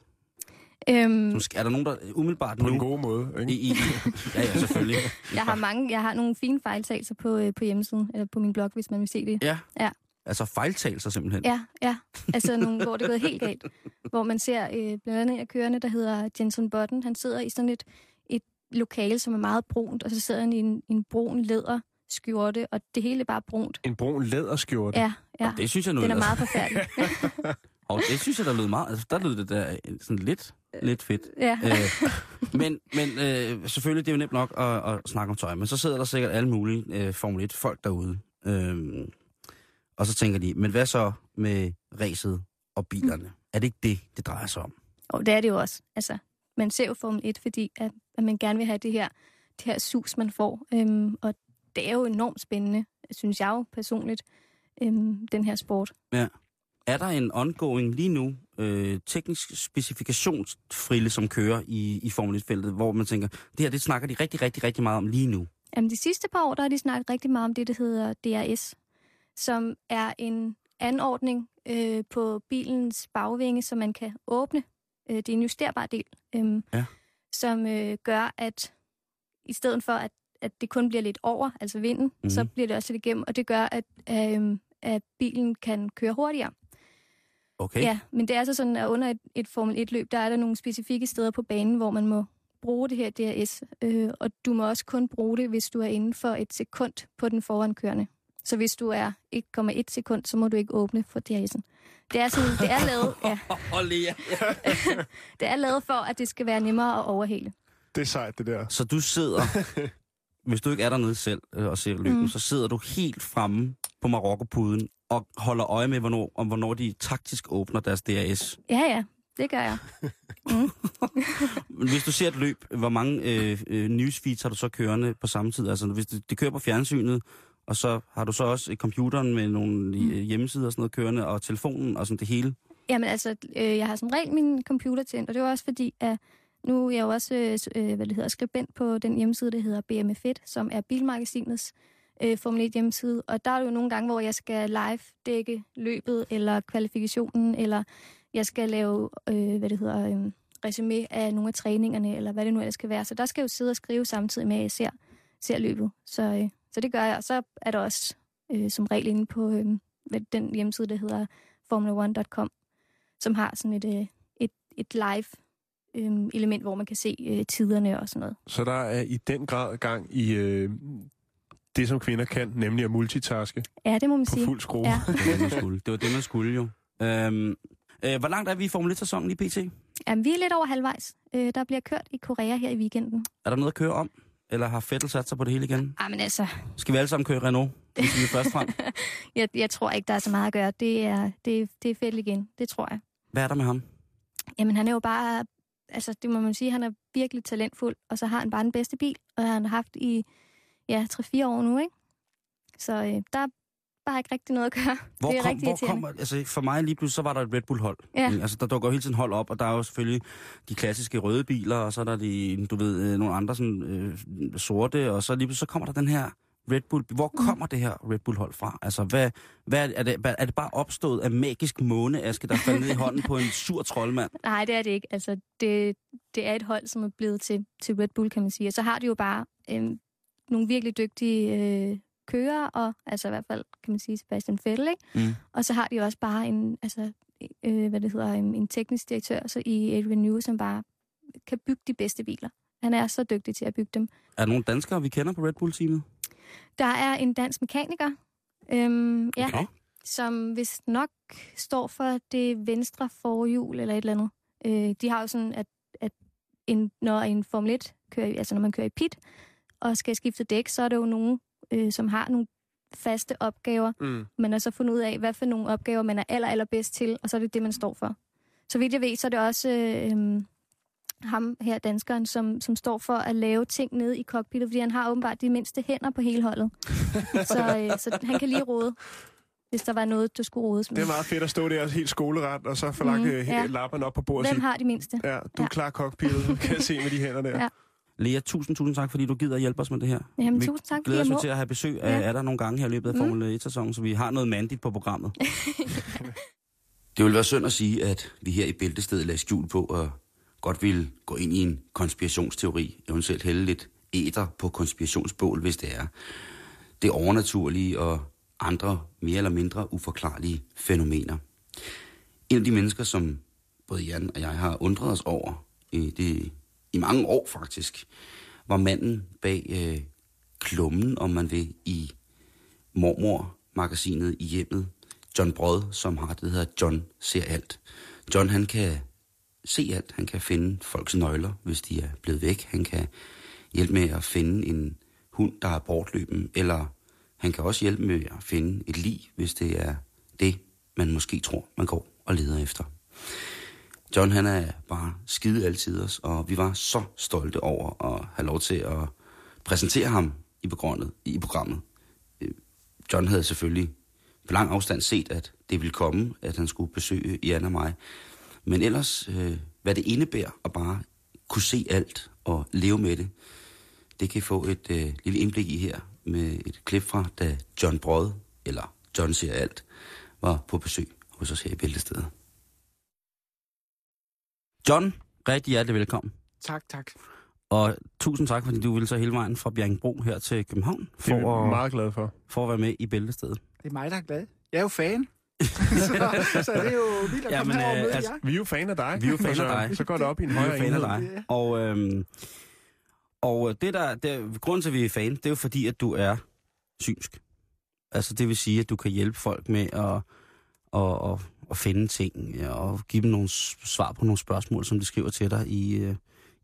Øhm, er der nogen, der umiddelbart på nu... en god måde, ikke? I, i, ja, ja, selvfølgelig. jeg har mange, jeg har nogle fine fejltagelser på, øh, på hjemmesiden, eller på min blog, hvis man vil se det. Ja, ja. Altså fejltagelser simpelthen? Ja, ja. Altså nogle, hvor det er gået helt galt. Hvor man ser øh, blandt andet en af kørerne, der hedder Jenson Button. Han sidder i sådan et, et lokale, som er meget brunt, og så sidder han i en, en brun læderskjorte, og det hele er bare brunt. En brun læderskjorte? Ja, ja. Og det synes jeg nu... Den er meget forfærdelig. Og det synes jeg, der lød meget... Altså, der lød det der sådan lidt, lidt fedt. Ja. Øh, men men øh, selvfølgelig, det er jo nemt nok at, at snakke om tøj, men så sidder der sikkert alle mulige øh, Formel et-folk derude. Øh, og så tænker de, men hvad så med racet og bilerne? Mm. Er det ikke det, det drejer sig om? Og det er det jo også. Altså, man ser jo Formel et, fordi at, at man gerne vil have det her, det her sus, man får. Øhm, og det er jo enormt spændende, synes jeg jo personligt, øhm, den her sport. Ja. Er der en ongoing lige nu, øh, teknisk specifikationsfrille, som kører i, i Formel et-feltet, hvor man tænker, det her, det snakker de rigtig, rigtig, rigtig meget om lige nu? Jamen, de sidste par år, der har de snakket rigtig meget om det, der hedder D R S, som er en anordning øh, på bilens bagvinge, som man kan åbne. Øh, det er en justerbar del, øh, ja. som øh, gør, at i stedet for, at, at det kun bliver lidt over, altså vinden, mm-hmm. så bliver det også lidt igennem, og det gør, at, øh, at bilen kan køre hurtigere. Okay. Ja, men det er så sådan, at under et, et Formel et-løb, der er der nogle specifikke steder på banen, hvor man må bruge det her D R S, øh, og du må også kun bruge det, hvis du er inden for et sekund på den forankørende. Så hvis du er et komma et sekund, så må du ikke åbne for D R S'en. Det er, sådan, det er lavet, ja. det er lavet for, at det skal være nemmere at overhale. Det er sejt, det der. Så du sidder hvis du ikke er dernede selv øh, og ser løbet, mm. så sidder du helt fremme på Marokko-puden og holder øje med, hvornår, om hvornår de taktisk åbner deres D R S. Ja, ja. Det gør jeg. Mm. Hvis du ser et løb, hvor mange øh, øh, newsfeeds har du så kørende på samme tid? Altså, hvis det, det kører på fjernsynet, og så har du så også computeren med nogle mm. hjemmesider og sådan noget kørende, og telefonen og sådan det hele? Jamen altså, øh, jeg har som regel min computer tændt, og det er også fordi, at nu er jeg jo også øh, hvad det hedder, skribent på den hjemmeside, der hedder B M F et, som er Bilmagasinets øh, Formel et hjemmeside. Og der er jo nogle gange, hvor jeg skal live-dække løbet, eller kvalifikationen, eller jeg skal lave, øh, hvad det hedder, øh, resumé af nogle af træningerne, eller hvad det nu ellers skal være. Så der skal jeg jo sidde og skrive samtidig med, at jeg ser, ser løbet. Så, øh, så det gør jeg. Og så er der også øh, som regel inde på øh, den hjemmeside, der hedder formula one punktum com, som har sådan et, øh, et, et live øh, element, hvor man kan se øh, tiderne og sådan noget. Så der er i den grad gang i øh, det, som kvinder kan, nemlig at multitaske? Ja, det må man på sige. På fuld skrue. Ja. Det var det, man skulle, det var det, man skulle jo. Øhm, øh, hvor langt er vi i Formel et-sæsonen lige pt? Jamen, vi er lidt over halvvejs. Øh, der bliver kørt i Korea her i weekenden. Er der noget at køre om? Eller har Vettel sat sig på det hele igen? Ah, men altså... Skal vi alle sammen køre Renault, hvis vi er først frem? jeg, jeg tror ikke, der er så meget at gøre. Det er, det, det er Vettel igen. Det tror jeg. Hvad er der med ham? Jamen, han er jo bare... Altså, det må man sige, han er virkelig talentfuld. Og så har han bare den bedste bil. Og han har haft i, ja, tre fire år nu, ikke? Så øh, der er bare ikke rigtig noget at gøre. Hvor, det er kom, rigtig hvor kommer... Altså, for mig lige pludselig, så var der et Red Bull-hold. Ja. Altså, der dukker jo hele tiden hold op, og der er jo selvfølgelig de klassiske røde biler, og så er der de, du ved, nogle andre sådan øh, sorte, og så lige pludselig, så kommer der den her Red Bull. Hvor kommer mm. det her Red Bull-hold fra? Altså, hvad, hvad er, det, er det bare opstået af magisk måneaske, der falder ned i hånden på en sur troldmand? Nej, det er det ikke. Altså, det, det er et hold, som er blevet til, til Red Bull, kan man sige. Og så har de jo bare øh, nogle virkelig dygtige øh, kører, og altså i hvert fald, kan man sige, Sebastian Vettel, ikke? Mm. Og så har de også bare en, altså, øh, hvad det hedder, en, en teknisk direktør så i Adrian Newey, som bare kan bygge de bedste biler. Han er så dygtig til at bygge dem. Er der nogle danskere, vi kender på Red Bull-teamet? Der er en dansk mekaniker, øhm, ja, okay. som vist nok står for det venstre forhjul eller et eller andet. Øh, de har jo sådan, at, at en, når en Formel et kører, altså når man kører i pit og skal skifte dæk, så er der jo nogen, øh, som har nogle faste opgaver. Mm. Man har så fundet ud af, hvad for nogle opgaver man er aller, allerbedst til, og så er det det, man står for. Så vidt jeg ved, så er det også øh, ham her, danskeren, som, som står for at lave ting nede i cockpittet, fordi han har åbenbart de mindste hænder på hele holdet. så, øh, så han kan lige rode, hvis der var noget, der skulle rodes med. Det er meget fedt at stå der helt skoleret, og så få lagt mm, ja. lapperne op på bordet. Hvem har de mindste? Ja, du er klar cockpittet, kan jeg se med de hænder der. Ja. Lea, tusind, tusind tak, fordi du gider at hjælpe os med det her. Jamen, vi tusind tak, glæder os til at have besøg af, ja. af dig nogle gange her i løbet af Formel et-sæsonen, så vi har noget mandigt på programmet. Det vil være synd at sige, at vi her i Bæltestedet lagde skjul på, og godt vil gå ind i en konspirationsteori, eventuelt hælde lidt æter på konspirationsbål, hvis det er. Det overnaturlige og andre mere eller mindre uforklarlige fænomener. En af de mennesker, som både Jan og jeg har undret os over i, det, i mange år faktisk, var manden bag øh, klummen, om man vil, i Mormor-magasinet i hjemmet. John Brod, som har det, der hedder John ser alt. John, han kan se alt. Han kan finde folks nøgler, hvis de er blevet væk. Han kan hjælpe med at finde en hund, der er bortløben. Eller han kan også hjælpe med at finde et lig, hvis det er det, man måske tror, man går og leder efter. John, han er bare skide altid os, og vi var så stolte over at have lov til at præsentere ham i programmet. I programmet. John havde selvfølgelig på lang afstand set, at det ville komme, at han skulle besøge Jan og mig. Men ellers, øh, hvad det indebærer at bare kunne se alt og leve med det, det kan I få et øh, lille indblik i her med et klip fra, da John Brod, eller John ser alt, var på besøg hos os her i Bæltestedet. John, rigtig hjertelig velkommen. Tak, tak. Og tusind tak, fordi du ville så hele vejen fra Bjerringbro her til København. For det er vi meget glade for. For at være med i Bæltestedet. Det er mig, der er glad. Jeg er jo fan. så, så det er jo vildt at komme herover og møde altså, jer. Vi er jo fan af dig. Vi er jo fan af dig. Så går det op i en højere enhed. Af dig. Og, øhm, og det der, der, grunden til, at vi er fan, det er jo fordi, at du er synsk. Altså det vil sige, at du kan hjælpe folk med at, at, at, at finde ting, og give dem nogle svar på nogle spørgsmål, som de skriver til dig i,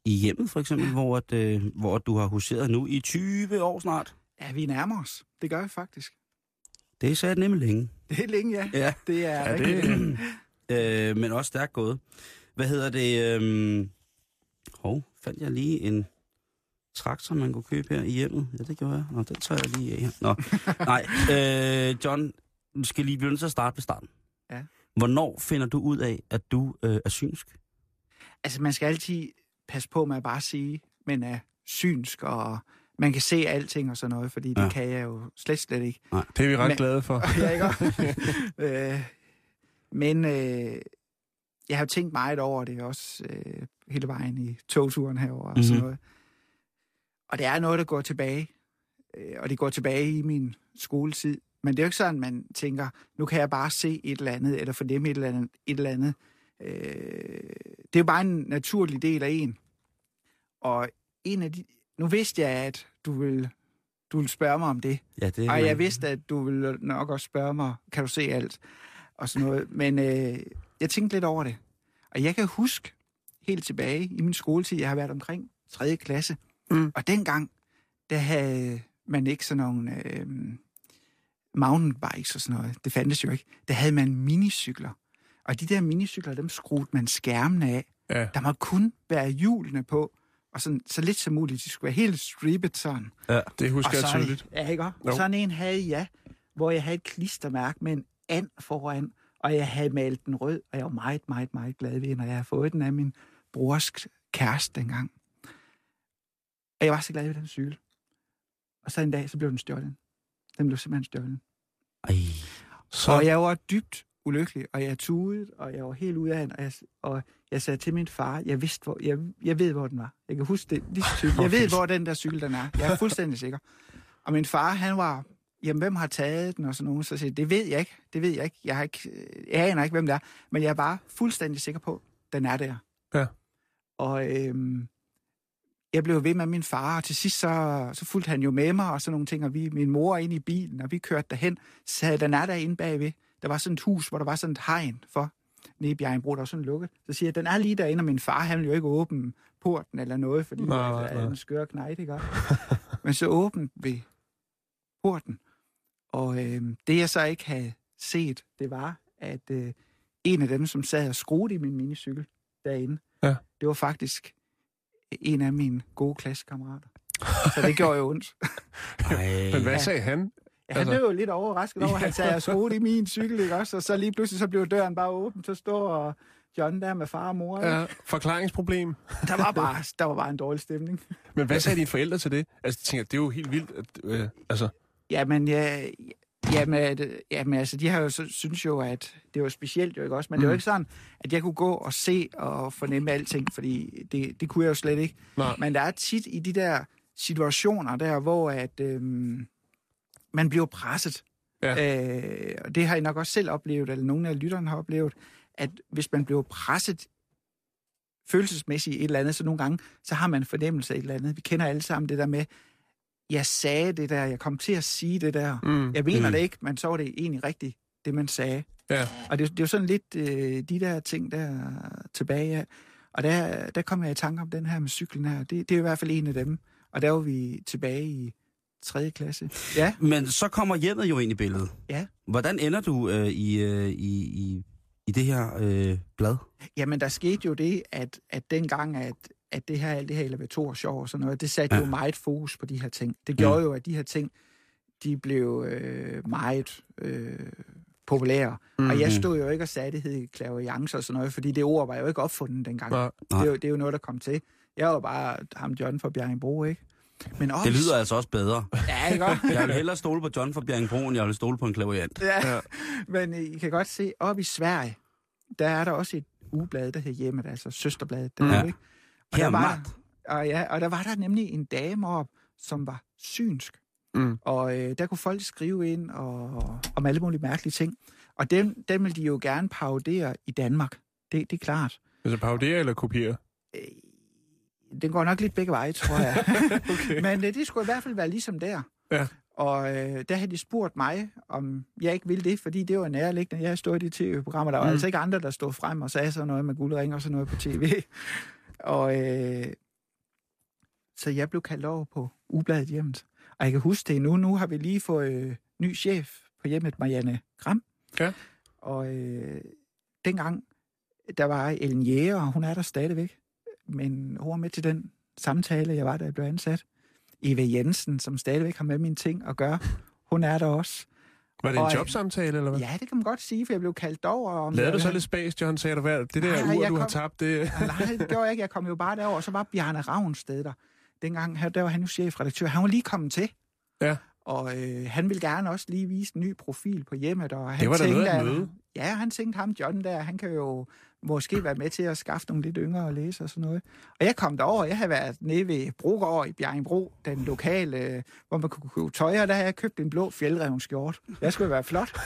i hjemmet, for eksempel, hvor, at, øh, hvor du har huseret nu i tyve år snart? Ja, vi nærmer os. Det gør vi faktisk. Det er så nemlig længe. Det er længe, ja. Ja, det er ja, rigtig det, øh, men også stærkt gået. Hvad hedder det? Øh, hov, fandt jeg lige en traktor, man kunne købe her i hjemmet? Ja, det gjorde jeg. Nå, den tager jeg lige af her. Nå, nej. Øh, John, du skal lige begynde at starte ved starten. Ja. Hvornår finder du ud af, at du øh, er synsk? Altså, man skal altid passe på med at bare sige, men er synsk, og man kan se alting og sådan noget, fordi det ja. kan jeg jo slet slet ikke. Nej, det er vi ret men, glade for. Ja, ikke? øh, men øh, jeg har jo tænkt meget over det også øh, hele vejen i togturen herover og mm-hmm. sådan noget. Og det er noget, der går tilbage. Øh, og det går tilbage i min skoletid. Men det er jo ikke sådan, man tænker, nu kan jeg bare se et eller andet, eller fornemme et eller andet. Et eller andet. Øh, det er jo bare en naturlig del af en. Og en af de... Nu vidste jeg, at du vil, du vil spørge mig om det. Ja, det og jeg vidste, at du vil nok også spørge mig, kan du se alt? Og sådan noget. Men øh, jeg tænkte lidt over det. Og jeg kan huske helt tilbage i min skoletid, jeg har været omkring tredje klasse. Mm. Og dengang, der havde man ikke sådan nogle øh, mountainbikes og sådan noget. Det fandtes jo ikke. Der havde man minicykler. Og de der minicykler, dem skruede man skærmen af. Ja. Der må kun være hjulene på. Og sådan, så lidt som muligt. De skulle være helt strippet sådan. Ja, det husker jeg så, tydeligt. Ja, ikke? No. Sådan en havde jeg, hvor jeg havde et klistermærke med en and foran, og jeg havde malet den rød, og jeg var meget, meget, meget glad ved, når jeg havde fået den af min brors kæreste dengang. Og jeg var så glad ved den cykel. Og så en dag, så blev den stjålet. Den blev simpelthen stjålet. Ej. Så... Og jeg var dybt ulykkelig, og jeg tudede, og jeg var helt ude af den, og jeg, og jeg sagde til min far, jeg vidste, hvor, jeg, jeg ved, hvor den var. Jeg kan huske det lige så tydeligt. Jeg ved, hvor den der cykel, den er. Jeg er fuldstændig sikker. Og min far, han var, jamen, hvem har taget den, og sådan nogen, så siger det ved jeg ikke, det ved jeg ikke. Jeg, har ikke, jeg aner ikke, hvem det er, men jeg er bare fuldstændig sikker på, den er der. Ja. Og øhm, jeg blev ved med min far, og til sidst så, så fulgte han jo med mig, og sådan nogle ting, og vi, min mor ind i bilen, og vi kørte derhen, så sagde, den er derinde bagved. Der var sådan et hus, hvor der var sådan et hegn for, nede i Bjerringbro, der var sådan lukket. Så siger jeg, den er lige derinde, og min far, han ville jo ikke åbne porten eller noget, fordi det er en skør knejt, ikke? Men så åbnede vi porten, og øh, det jeg så ikke havde set, det var, at øh, en af dem, som sad og skruede i min minicykel derinde, ja. det var faktisk en af mine gode klassekammerater. Så det gjorde jo ondt. Men hvad sagde han? Ja, han blev jo lidt overrasket over, at han sagde, at jeg skruede i min cykel, ikke også? Og så lige pludselig så blev døren bare åben, så står John der med far og mor. Ja, forklaringsproblem. Der var bare, der var bare en dårlig stemning. Men hvad sagde dine forældre til det? Altså, jeg tænker, det er jo helt vildt. At, øh, altså. Jamen, ja, jamen, jamen, altså, de har jo så, synes jo, at det var specielt jo, ikke også? Men mm. det var ikke sådan, at jeg kunne gå og se og fornemme alting, fordi det, det kunne jeg jo slet ikke. Nej. Men der er tit i de der situationer der, hvor at... Øhm, man bliver presset. Ja. Øh, og det har I nok også selv oplevet, eller nogle af lytterne har oplevet, at hvis man bliver presset følelsesmæssigt et eller andet, så nogle gange, så har man en fornemmelse af et eller andet. Vi kender alle sammen det der med, jeg sagde det der, jeg kom til at sige det der. Mm. Jeg mener mm. det ikke, men så var det egentlig rigtigt, det man sagde. Ja. Og det, det er jo sådan lidt øh, de der ting der tilbage. Ja. Og der, der kom jeg i tanke om den her med cyklen her. Det, det er i hvert fald en af dem. Og der var vi tilbage i tredje klasse. Ja. Men så kommer hjemmet jo ind i billedet. Ja. Hvordan ender du øh, i, øh, i, i, i det her øh, blad? Jamen, der skete jo det, at, at dengang, at, at det her, alt det her elevatorshow og sådan noget, det satte ja. jo meget fokus på de her ting. Det gjorde mm. jo, at de her ting, de blev øh, meget øh, populære. Mm. Og jeg stod jo ikke og sagde, det hed clairvoyance og sådan noget, fordi det ord var jo ikke opfundet dengang. Ja. Det, er jo, det er jo noget, der kom til. Jeg var bare ham John fra Bjerringbro, ikke? Men også... Det lyder altså også bedre. Ja, ikke godt? Jeg vil hellere stole på John fra Bjerringbro, end jeg vil stole på en clairvoyant. Ja. Ja, men I kan godt se, oppe i Sverige, der er der også et ugeblad, der hedder Hjemmet, altså søsterbladet. Der, ja. Ikke? Og, der var, og, ja, og der var der nemlig en dame op, som var synsk. Mm. Og øh, der kunne folk skrive ind og, om alle mulige mærkelige ting. Og dem, dem ville de jo gerne parodere i Danmark. Det, det er klart. Altså parodere eller kopiere? Øh, Den går nok lidt begge veje, tror jeg. Okay. Men øh, det skulle i hvert fald være ligesom der. Ja. Og øh, der havde de spurgt mig, om jeg ikke ville det, fordi det var nærliggende. Jeg stod i de tv-programmer. Der var mm. altså ikke andre, der stod frem og sagde sådan noget med guldring og sådan noget på tv. Og, øh, så jeg blev kaldt over på Ugebladet Hjemmet. Og jeg kan huske det nu. Nu har vi lige fået øh, ny chef på Hjemmet, Marianne Gram. Ja. Og øh, dengang, der var Ellen Jæger, og hun er der stadigvæk. Men hun var med til den samtale, jeg var, da jeg blev ansat. Eva Jensen, som stadigvæk har med mine ting at gøre. Hun er der også. Var det en og, jobsamtale, eller hvad? Ja, det kan man godt sige, for jeg blev kaldt over. Om Lavede det, du så lidt spas, John? Sagde du, hvad? Det der nej, ur, du kom, har tabt, det... nej, det gjorde jeg ikke. Jeg kom jo bare derover, og så var Bjarne Ravnsted der. Dengang, der var han jo chefredaktør. Han var lige kommet til. Ja. Og øh, han ville gerne også lige vise en ny profil på Hjemmet. Og han det var da tænkte, noget at møde. Ja, han tænkte ham, John der, han kan jo måske være med til at skaffe nogle lidt yngre og læse og sådan noget. Og jeg kom derover, jeg havde været nede ved Brogård i Bjerringbro, den lokale, hvor man kunne købe tøj, og der havde jeg købt en blå fjeldrevnskjort. Jeg skulle være flot.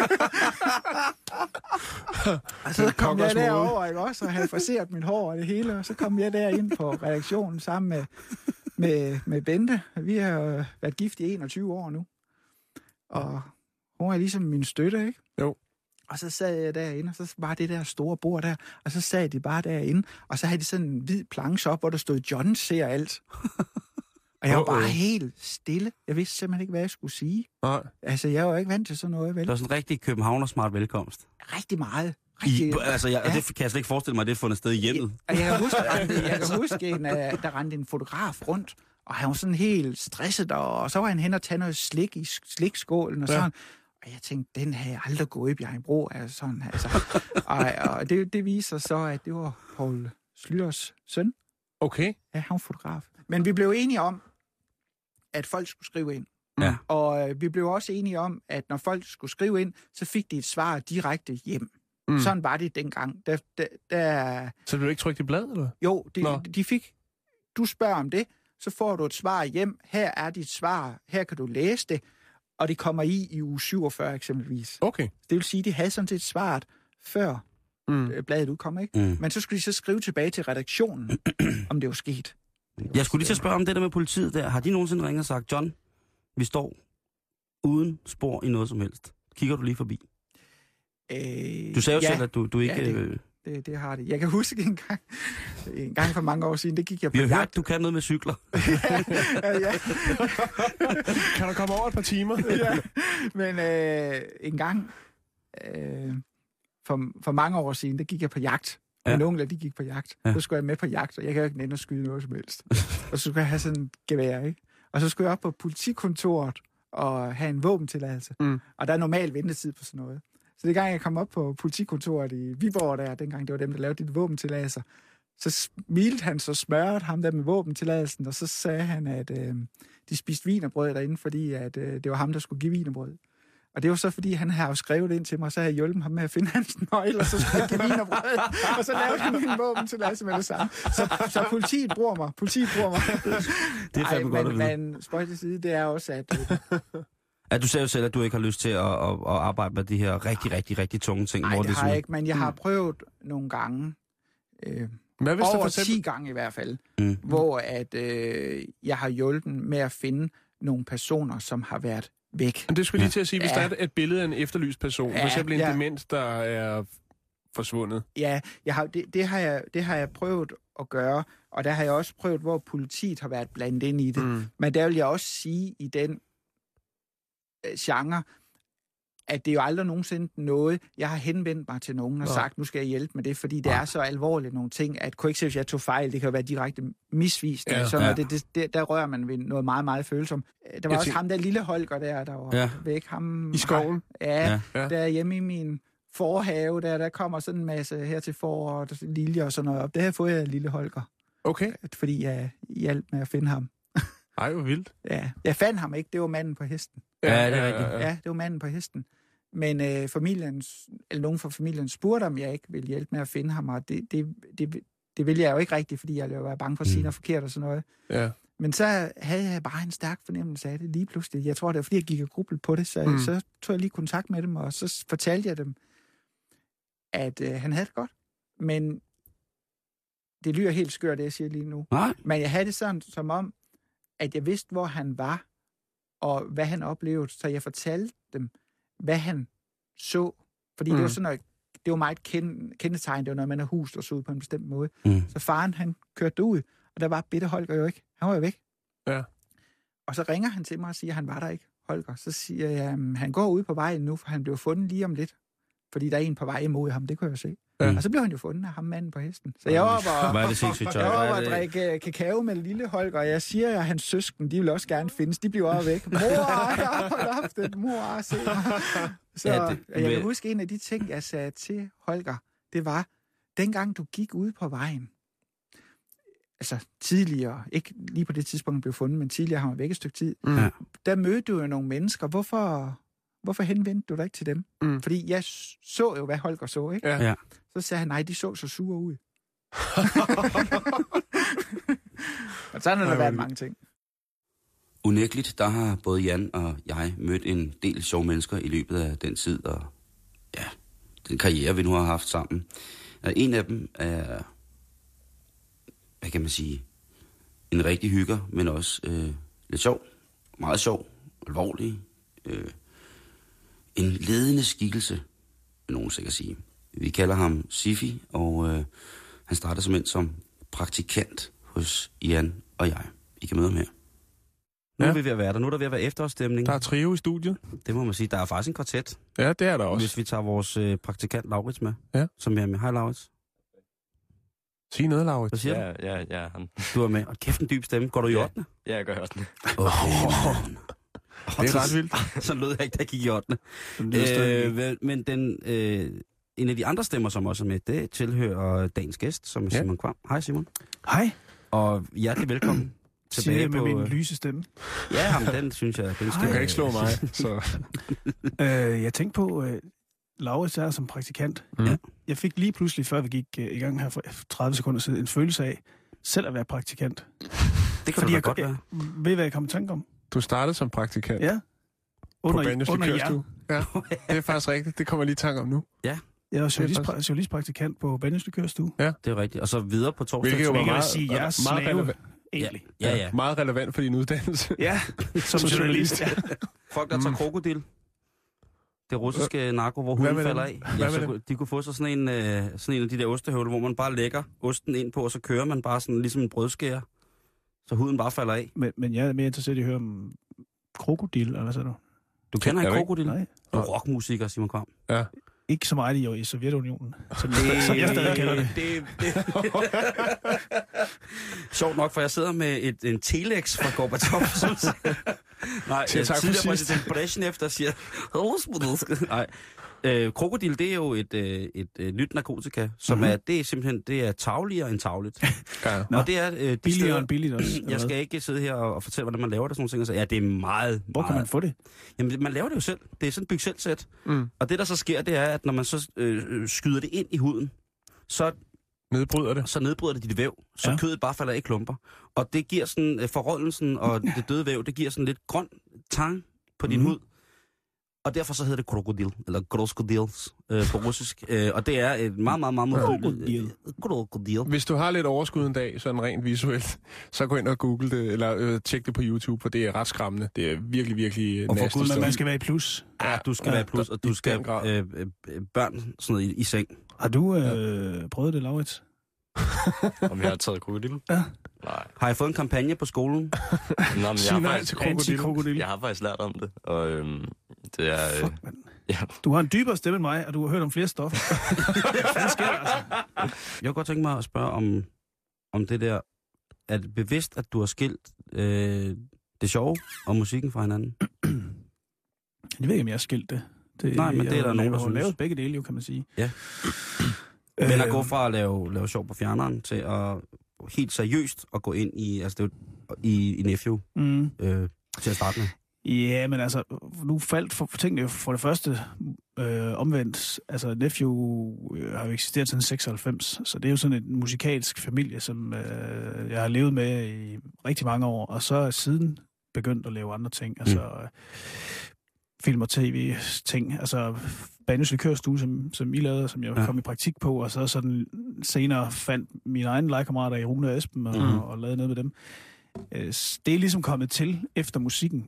Og så kom jeg derover, ikke også, og havde forseret mit hår og det hele, og så kom jeg derind på redaktionen sammen med, med, med Bente. Vi har jo været gift i enogtyve år nu. Og hun er ligesom min støtte, ikke? Jo. Og så sad jeg derinde, og så var det der store bord der, og så sad de bare derinde, og så havde de sådan en hvid planche op, hvor der stod, John ser alt. Og jeg var bare helt stille. Jeg vidste simpelthen ikke, hvad jeg skulle sige. Nej. Altså, jeg var ikke vant til sådan noget, vel? Det var sådan en rigtig københavner-smart velkomst. Rigtig meget. Rigtig, I, altså, jeg, ja. Det kan jeg slet ikke forestille mig, at det er fundet sted i hjemmet. Jeg, jeg kan huske, jeg kan huske en, der rendte en fotograf rundt, og han var sådan helt stresset, og så var han hen og tage noget slik i slikskålen, og sådan. Ja. Og jeg tænkte, den havde jeg aldrig gået i Bjerringbro, altså sådan, altså. og, og det, det viser så, at det var Poul Slytters søn. Okay. Ja, han var fotograf. Men vi blev enige om, at folk skulle skrive ind. Ja. Og øh, vi blev også enige om, at når folk skulle skrive ind, så fik de et svar direkte hjem. Mm. Sådan var det dengang. Der, der, der... Så blev du ikke trykt i bladet, eller? Jo, de, de fik... Du spørger om det, så får du et svar hjem. Her er dit svar. Her kan du læse det. Og det kommer i i uge syvogfyrre eksempelvis. Okay. Det vil sige, at de havde sådan set svaret før mm. bladet udkom, ikke? Mm. Men så skulle de så skrive tilbage til redaktionen, om det var sket. Det var jeg skulle lige til at spørge om det der med politiet der. Har de nogensinde ringet og sagt, John, vi står uden spor i noget som helst. Kigger du lige forbi? Øh, du sagde jo ja, selv, at du, du ikke... Ja, det, det, det har det. Jeg kan huske en gang, en gang for mange år siden, det gik jeg på jagt. Vi har hørt, du kan noget med cykler. ja, ja. Kan du komme over et par timer? ja. Men øh, en gang, øh, for, for mange år siden, der gik jeg på jagt. Ja. Nogle af de gik på jagt. Ja. Så skulle jeg med på jagt, og jeg kan jo ikke nænde at skyde noget som helst. Og så skulle jeg have sådan en gevær, ikke? Og så skulle jeg op på politikontoret og have en våbentilladelse. Mm. Og der er normal ventetid på sådan noget. Så det gang, jeg kom op på politikontoret i Viborg der, dengang det var dem, der lavede de våbentilladelser, så smilte han, så smørte ham der med våbentilladelsen, og så sagde han, at øh, de spiste wienerbrød derinde, fordi at, øh, det var ham, der skulle give wienerbrød. Og det var så, fordi han havde skrevet det ind til mig, og så havde jeg hjulpet ham med at finde hans nøgle, og så skulle jeg give wienerbrød, og så lavede han min våbentilladelse med det samme. Så, så politiet bruger mig. Politiet bruger mig. Det er fandme godt at vide. Men spøj til side, det er også, at... Øh, Ja, du sagde jo selv, at du ikke har lyst til at, at, at arbejde med de her rigtig, rigtig, rigtig tunge ting. Nej, hvor det, det har jeg sådan... ikke, men jeg har prøvet nogle gange, øh, Hvad hvis over for eksempel... ti gange i hvert fald, mm. hvor at, øh, jeg har hjulpet med at finde nogle personer, som har været væk. Men det skulle lige til at sige, hvis ja. der er et billede af en efterlyst person, ja, for eksempel en ja. dement, der er forsvundet. Ja, jeg har, det, det, har jeg, det har jeg prøvet at gøre, og der har jeg også prøvet, hvor politiet har været blandet ind i det. Mm. Men der vil jeg også sige i den genre, at det er jo aldrig nogensinde noget, jeg har henvendt mig til nogen og ja. sagt, nu skal jeg hjælpe med det, fordi det ja. er så alvorligt nogle ting, at kunne ikke se, hvis jeg tog fejl, det kan jo være direkte misvisende, ja. sådan, ja. det, det, det, der rører man ved noget meget, meget følsomt. Der var jeg også tænker... ham der lille Holger der, der var ja. væk. Ham, I skoven? Ja, ja, der hjemme i min forhave, der, der kommer sådan en masse her til foråret, liljer og sådan noget op. Det har jeg fået af lille Holger. Okay. Fordi jeg hjalp med at finde ham. Ej, hvor vildt. Ja, jeg fandt ham ikke, det var manden på hesten. Ja, det er rigtigt. Ja, det var manden på hesten. Men øh, familien, eller nogen fra familien spurgte, om jeg ikke ville hjælpe med at finde ham, og det, det, det, det ville jeg jo ikke rigtigt, fordi jeg ville være bange for at sige noget forkert og sådan noget. Ja. Men så havde jeg bare en stærk fornemmelse af det lige pludselig. Jeg tror, det var, fordi jeg gik og grublede på det, så, mm. så tog jeg lige kontakt med dem, og så fortalte jeg dem, at øh, han havde det godt. Men det lyder helt skørt, det jeg siger lige nu. Nej. Men jeg havde det sådan, som om, at jeg vidste, hvor han var, og hvad han oplevede, så jeg fortalte dem, hvad han så. Fordi mm. det var sådan noget, det var meget kend, kendetegn, det var noget, man har hus og så ud på en bestemt måde. Mm. Så faren, han kørte ud, Og der var Bitte Holger jo ikke. Han var jo væk. Ja. Og så ringer han til mig og siger, at han var der ikke, Holger. Så siger jeg, at han går ud på vejen nu, for han blev fundet lige om lidt. Fordi der er en på vej imod ham, det kunne jeg jo se. Ja. Og så blev han jo fundet af ham manden på hesten. Så jeg var bare at drikke kakao med lille Holger, og jeg siger, at hans søsken, de vil også gerne findes. De bliver også væk. Mor, jeg er på loftet. Mor, se mig. Så ja, det, jeg kan huske, en af de ting, jeg sagde til Holger, det var, dengang du gik ud på vejen, altså tidligere, ikke lige på det tidspunkt, han blev fundet, men tidligere har han væk et stykke tid, mm. der mødte du jo nogle mennesker. Hvorfor... Hvorfor henvendte du dig ikke til dem? Mm. Fordi jeg så jo, hvad Holger så, ikke? Ja. Så sagde han, nej, de så så sure ud. Og sådan har der været mange ting. Unægteligt, der har både Jan og jeg mødt en del sjove mennesker i løbet af den tid, og ja, den karriere, vi nu har haft sammen. Og en af dem er, hvad kan man sige, en rigtig hygger, men også øh, lidt sjov, meget sjov, alvorlig, øh, en ledende skikkelse, vil nogen sikkert sige. Vi kalder ham Sifi, og øh, han starter simpelthen som praktikant hos Jan og jeg. I kan møde ham her. Nu ja. er vi ved at være der. Nu er der ved at være efterårsstemning. Der er trio i studiet. Det må man sige. Der er faktisk en kvartet. Ja, det er der også. Hvis vi tager vores øh, praktikant Laurits med. Ja. Som er med. Hej, Laurits. Sig noget, Laurits. Hvad siger ja, du? Ja, ja, han. Du er med. Og kæft en dyb stemme. Går du i ottende? Ja, jeg gør i ottende. Okay. Oh. Det er ret vildt. Så lød jeg ikke, der gik i ottende. Øh, men den, øh, en af de andre stemmer, som også er med, det tilhører dagens gæst, som er ja. Simon Kvam. Hej, Simon. Hej. Og hjertelig velkommen. Tilbage jeg med på, min lyse stemme. Ja, jamen, den synes jeg, den skal... Du kan ikke slå mig, så... øh, jeg tænkte på, uh, Laurits er som praktikant. Mm. Ja. Jeg fik lige pludselig, før vi gik uh, i gang her for tredive sekunder siden, en følelse af selv at være praktikant. Det kan du da godt være. Ved I, hvad jeg kom i tanke om? Du startede som praktikant? Ja. Under, på Bandiske Kørestue? Ja, det er faktisk rigtigt. Det kommer jeg lige i tanke om nu. Ja. Jeg var journalist, journalistpraktikant på Bandiske Kørestue. Ja. Det er rigtigt. Og så videre på torsdag. Hvilket jo var meget, sige, jeg er meget relevant. Egentlig. Ja, ja, ja. Meget relevant for din uddannelse. Ja, som, som journalist. Ja. Folk, der tager mm. krokodil. Det russiske narko, hvor huden falder af. Ja, så, de kunne få sig sådan en, øh, sådan en af de der ostehøvler, hvor man bare lægger osten ind på, og så kører man bare sådan ligesom en brødskærer. Så huden bare falder af. Men, men jeg er mere interesseret i at høre om krokodil, eller hvad siger du? Du kender ikke krokodil? Nej. Du er rockmusiker, Simon Kvam. Ja. Ikke så meget i, i Sovjetunionen, som, det, som jeg stadig kender det. det, det. Sjovt nok, for jeg sidder med et, en telex fra Gorbachev. Nej, tidligere præsident Brezhnev, der siger... Nej. Øh, krokodil, det er jo et, øh, et, et, et nyt narkotika, som mm-hmm. er, det er simpelthen, det er tagligere end tagligt. Ja. Og det er... Øh, billigere end billigt også. Jeg skal ikke sidde her og, og fortælle, hvordan man laver det, sådan nogle ting. Så, ja, det er meget, Hvor meget... kan man få det? Jamen, man laver det jo selv. Det er sådan et byg selv sæt. Mm. Og det, der så sker, det er, at når man så øh, skyder det ind i huden, så... Nedbryder det. Så nedbryder det dit væv, så ja. kødet bare falder i klumper. Og det giver sådan, øh, forrådelsen og det døde væv, det giver sådan lidt grøn tang på din mm. hud. Og derfor så hedder det krokodil, eller krokodils øh, på russisk. Øh, og det er et meget, meget, meget modbydeligt krokodil. Hvis du har lidt overskud en dag, sådan rent visuelt, så gå ind og google det, eller øh, tjek det på YouTube, for det er ret skræmmende. Det er virkelig, virkelig og for Gud, man skal være i plus. Ja, du skal ja, være i plus, og du skal øh, øh, børn sådan noget i, i seng. Har du øh, ja. prøvet det, Laurits? Om jeg har taget krokodil? Ja. Nej. Har I fået en kampagne på skolen? Nå, men jeg, har faktisk, krokodil. jeg har faktisk lært om det, og øhm, det er... Øh, Fuck, ja. Du har en dybere stemme end mig, og du har hørt om flere stoffer. Hvad sker der, altså? Jeg kunne godt tænke mig at spørge om, om det der... Er det bevidst, at du har skilt øh, det sjove og musikken fra hinanden? Jeg ved ikke, om jeg har skilt det. det Nej, men det er der nogen, der synes. Jeg har lavet begge dele, jo, kan man sige. Ja. Men at gå fra at lave, lave sjov på fjerneren til at helt seriøst at gå ind i, altså det er, i, i Nephew mm. øh, til at starte med. Ja, men altså, nu faldt for, for tingene for det første øh, omvendt. Altså, Nephew øh, har jo eksisteret siden seksoghalvfems, så det er jo sådan en musikalsk familie, som øh, jeg har levet med i rigtig mange år, og så er siden begyndt at lave andre ting. Altså, mm. film og tv-ting. Altså, Bandiske Kørestue, som, som I lavede, som jeg ja. kom i praktik på, og så sådan senere fandt mine egne legekammerater i Rune og Esben og, mm. og, og lavede noget med dem. Det er ligesom kommet til efter musikken.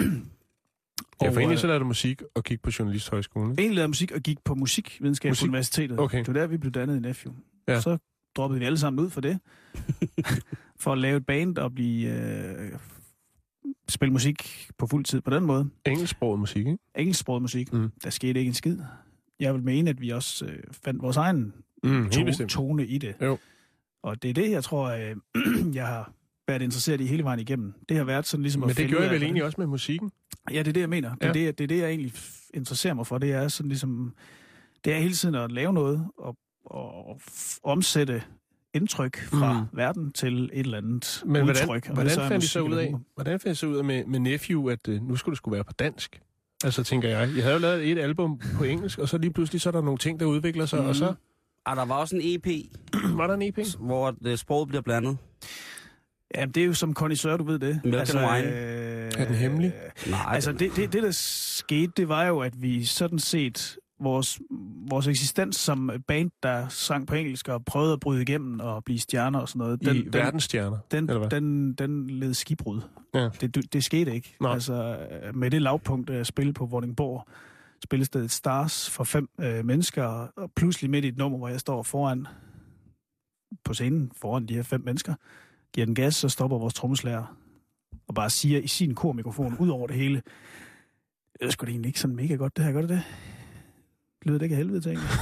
Ja, for egentlig så lavede du musik og gik på Journalisthøjskolen. Egentlig lavede musik og gik på musikvidenskab musik? på universitetet. Okay. Det var der, vi blev dannet i Nephew. Ja. Så droppede vi alle sammen ud for det. for at lave et band og blive... Øh, spille musik på fuld tid på den måde. Engelsksproget musik, ikke? Engelsksproget musik. Mm. Der skete ikke en skid. Jeg vil mene, at vi også øh, fandt vores egen mm, to- tone i det. Jo. Og det er det, jeg tror, øh, jeg har været interesseret i hele vejen igennem. Det har været sådan ligesom... Men at det gør jeg vel af, egentlig også med musikken? Ja, det er det, jeg mener. Det er, ja. det, det, er det, jeg egentlig interesserer mig for. Det er sådan ligesom... Det er hele tiden at lave noget og, og omsætte indtryk fra mm. verden til et eller andet Men udtryk. Hvordan, hvordan fandt I så ud af, hvordan fandt I så ud af med, med Nephew, at uh, nu skulle det skulle være på dansk? Altså, tænker jeg. Jeg havde jo lavet et album på engelsk, og så lige pludselig så er der nogle ting, der udvikler sig, mm. og så... Ah, der var også en E P. Var der en E P? Hvor det, sproget bliver blandet. Ja, det er jo som connoisseur, du ved det. Milk altså, and wine. Øh, er den hemmelig? Nej. Altså, det, det, det, der skete, det var jo, at vi sådan set... Vores, vores eksistens som band, der sang på engelsk og prøvede at bryde igennem og blive stjerner og sådan noget. Den, I verdensstjerner? Den, den, den, den led skibrud. Ja. Det, det skete ikke. Nå. Altså, med det lavpunkt at spille på Vordingborg, spillestedet Stars for fem øh, mennesker, og pludselig midt i et nummer, hvor jeg står foran på scenen, foran de her fem mennesker, giver den gas, så stopper vores trommeslager og bare siger i sin kormikrofon ud over det hele, det er sgu da egentlig ikke sådan mega godt, det her, gør det det? Lyder det ikke af helvede til, egentlig?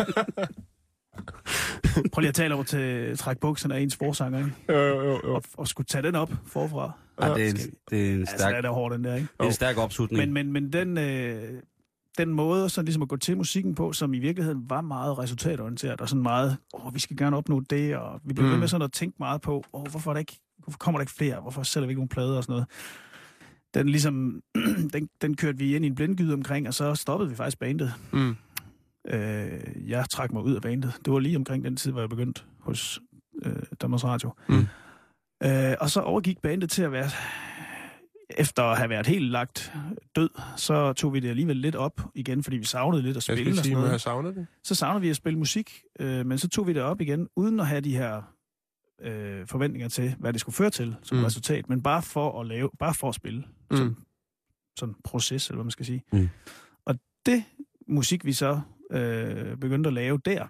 Prøv lige at tale over til træk bukserne af ens forsanger, ikke? Jo, jo, jo. Og, og skulle tage den op forfra. Ja, det, er en, det er en stærk... Altså, er der hård, den der, ikke? Det er en stærk opslutning. Men, men, men den, øh, den måde sådan ligesom at gå til musikken på, som i virkeligheden var meget resultatorienteret, og sådan meget, åh, vi skal gerne opnå det, og vi blev mm. ved med sådan at tænke meget på, åh, hvorfor, er der ikke, hvorfor kommer der ikke flere? Hvorfor sælger vi ikke nogle plader og sådan noget? Den ligesom, den, den kørte vi ind i en blindgyde omkring, og så stoppede vi faktisk bandet. Mm. Øh, jeg trak mig ud af bandet. Det var lige omkring den tid, hvor jeg begyndte hos øh, Danmarks Radio. Mm. Øh, og så overgik bandet til at være, efter at have været helt lagt død, så tog vi det alligevel lidt op igen, fordi vi savnede lidt at spille. Jeg skal sige, og at jeg savnede det. Så savnede vi at spille musik, øh, men så tog vi det op igen, uden at have de her øh, forventninger til, hvad det skulle føre til som mm. resultat, men bare for at lave, bare for at spille. Mm. Som, sådan en proces, eller hvad man skal sige. Mm. Og det musik, vi så øh, begyndte at lave der,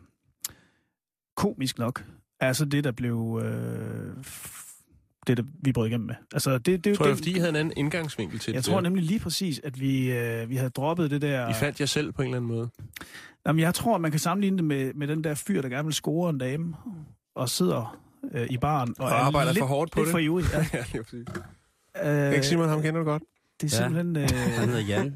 komisk nok, er så det, der blev øh, det, der vi brød igennem med. Altså, det, det, tror jeg, det, fordi I havde en anden indgangsvinkel til jeg det? Jeg tror der. nemlig lige præcis, at vi, øh, vi havde droppet det der... I fandt jer selv på en eller anden måde? Jamen, jeg tror, man kan sammenligne det med, med den der fyr, der gerne vil score en dame, og sidder øh, i baren, og, og arbejder lidt, for hårdt på lidt det. For ivrig, ja. Ja, lige præcis. Øh, ikke Simon, ham kender du godt? Det er simpelthen... Ja, øh, han hedder Jan.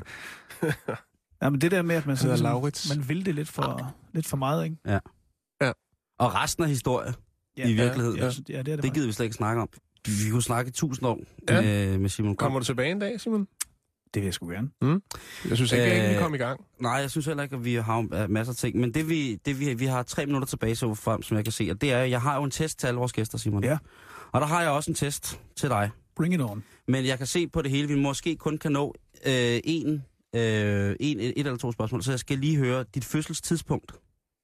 Ja, men det der med, at man, sådan, sådan, man vil det lidt for, lidt for meget, ikke? Ja. Ja. Og resten af historie, ja, i virkeligheden, ja, ja, det, er det, det gider vi slet ikke snakke om. Vi kunne snakke i tusind år ja. med, med Simon Kom. Kommer du tilbage en dag, Simon? Det vil jeg sgu gerne. Mm. Jeg synes ikke, at vi kom i gang. Nej, jeg synes heller ikke, at vi har masser af ting. Men det vi, det vi, vi har tre minutter tilbage så frem, som jeg kan se, og det er, jeg har jo en test til alle vores gæster, Simon. Ja. Og der har jeg også en test til dig. Bring it on. Men jeg kan se på det hele, vi måske kun kan nå øh, en, øh, en, et eller to spørgsmål, så jeg skal lige høre dit fødselstidspunkt.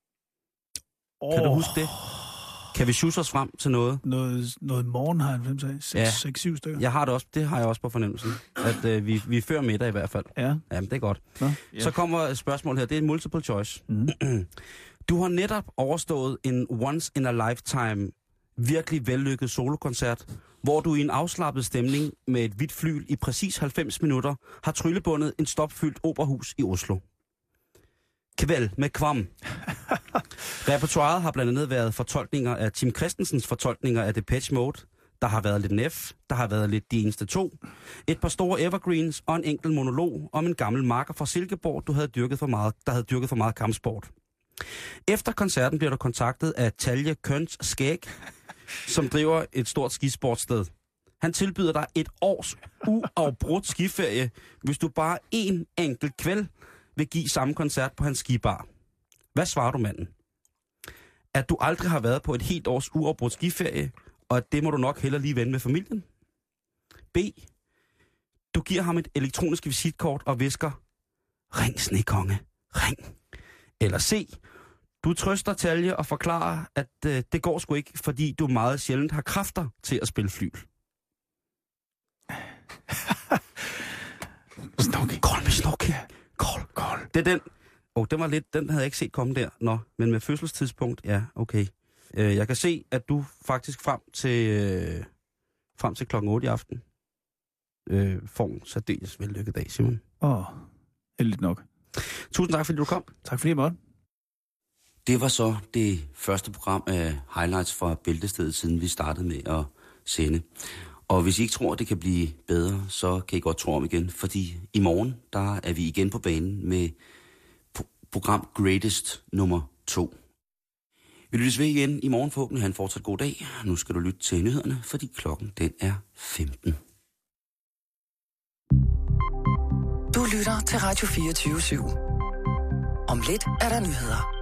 Oh. Kan du huske det? Kan vi sjuse os frem til noget? Noget, noget morgen har han seks, ja. seks, syv stykker. Jeg har det også, det har jeg også på fornemmelsen. At øh, vi, vi er før middag i hvert fald. Ja. Jamen, det er godt. Nå, ja. Så kommer et spørgsmål her. Det er en multiple choice. Mm. Du har netop overstået en once in a lifetime, virkelig vellykket solokoncert, hvor du i en afslappet stemning med et hvidt flyl i præcis halvfems minutter har tryllebundet en stopfyldt operahus i Oslo. Kvæl med kvam. Repertoiret har blandt andet været fortolkninger af Tim Christensens fortolkninger af Depeche Mode. Der har været lidt Neff, der har været lidt De Eneste To, et par store evergreens og en enkelt monolog om en gammel marker fra Silkeborg, du havde dyrket for meget, der havde dyrket for meget kampsport. Efter koncerten bliver du kontaktet af Talje Køns Skæg, som driver et stort skisportssted. Han tilbyder dig et års uafbrudt skiferie, hvis du bare en enkelt kvæld vil give samme koncert på hans skibar. Hvad svarer du manden? At du aldrig har været på et helt års uafbrudt skiferie, og at det må du nok hellere lige vende med familien? B. Du giver ham et elektronisk visitkort og visker, ring snekonge, ring. Eller C. Du trøster Talje og forklarer, at øh, det går sgu ikke, fordi du meget sjældent har kræfter til at spille flyl. Snorke. Kold med snorke. Kold, kold. Det er den. Åh, oh, den var lidt, den havde jeg ikke set komme der. Nå, men med fødselstidspunkt, ja, okay. Øh, jeg kan se, at du faktisk frem til, øh, frem til klokken otte i aften øh, får en særdeles vellykket dag, Simon. Åh, oh, heldigt nok. Tusind tak, fordi du kom. Tak fordi jeg måtte. Det var så det første program af highlights fra Bæltestedet, siden vi startede med at sende. Og hvis I ikke tror, det kan blive bedre, så kan I godt tro om igen, fordi i morgen, der er vi igen på banen med pro- program Greatest nummer to. Vi lyttes ved igen i morgen forhåbentlig. Ha' en fortsat god dag. Nu skal du lytte til nyhederne, fordi klokken den er femten. Du lytter til Radio fireogtyve syv. Om lidt er der nyheder.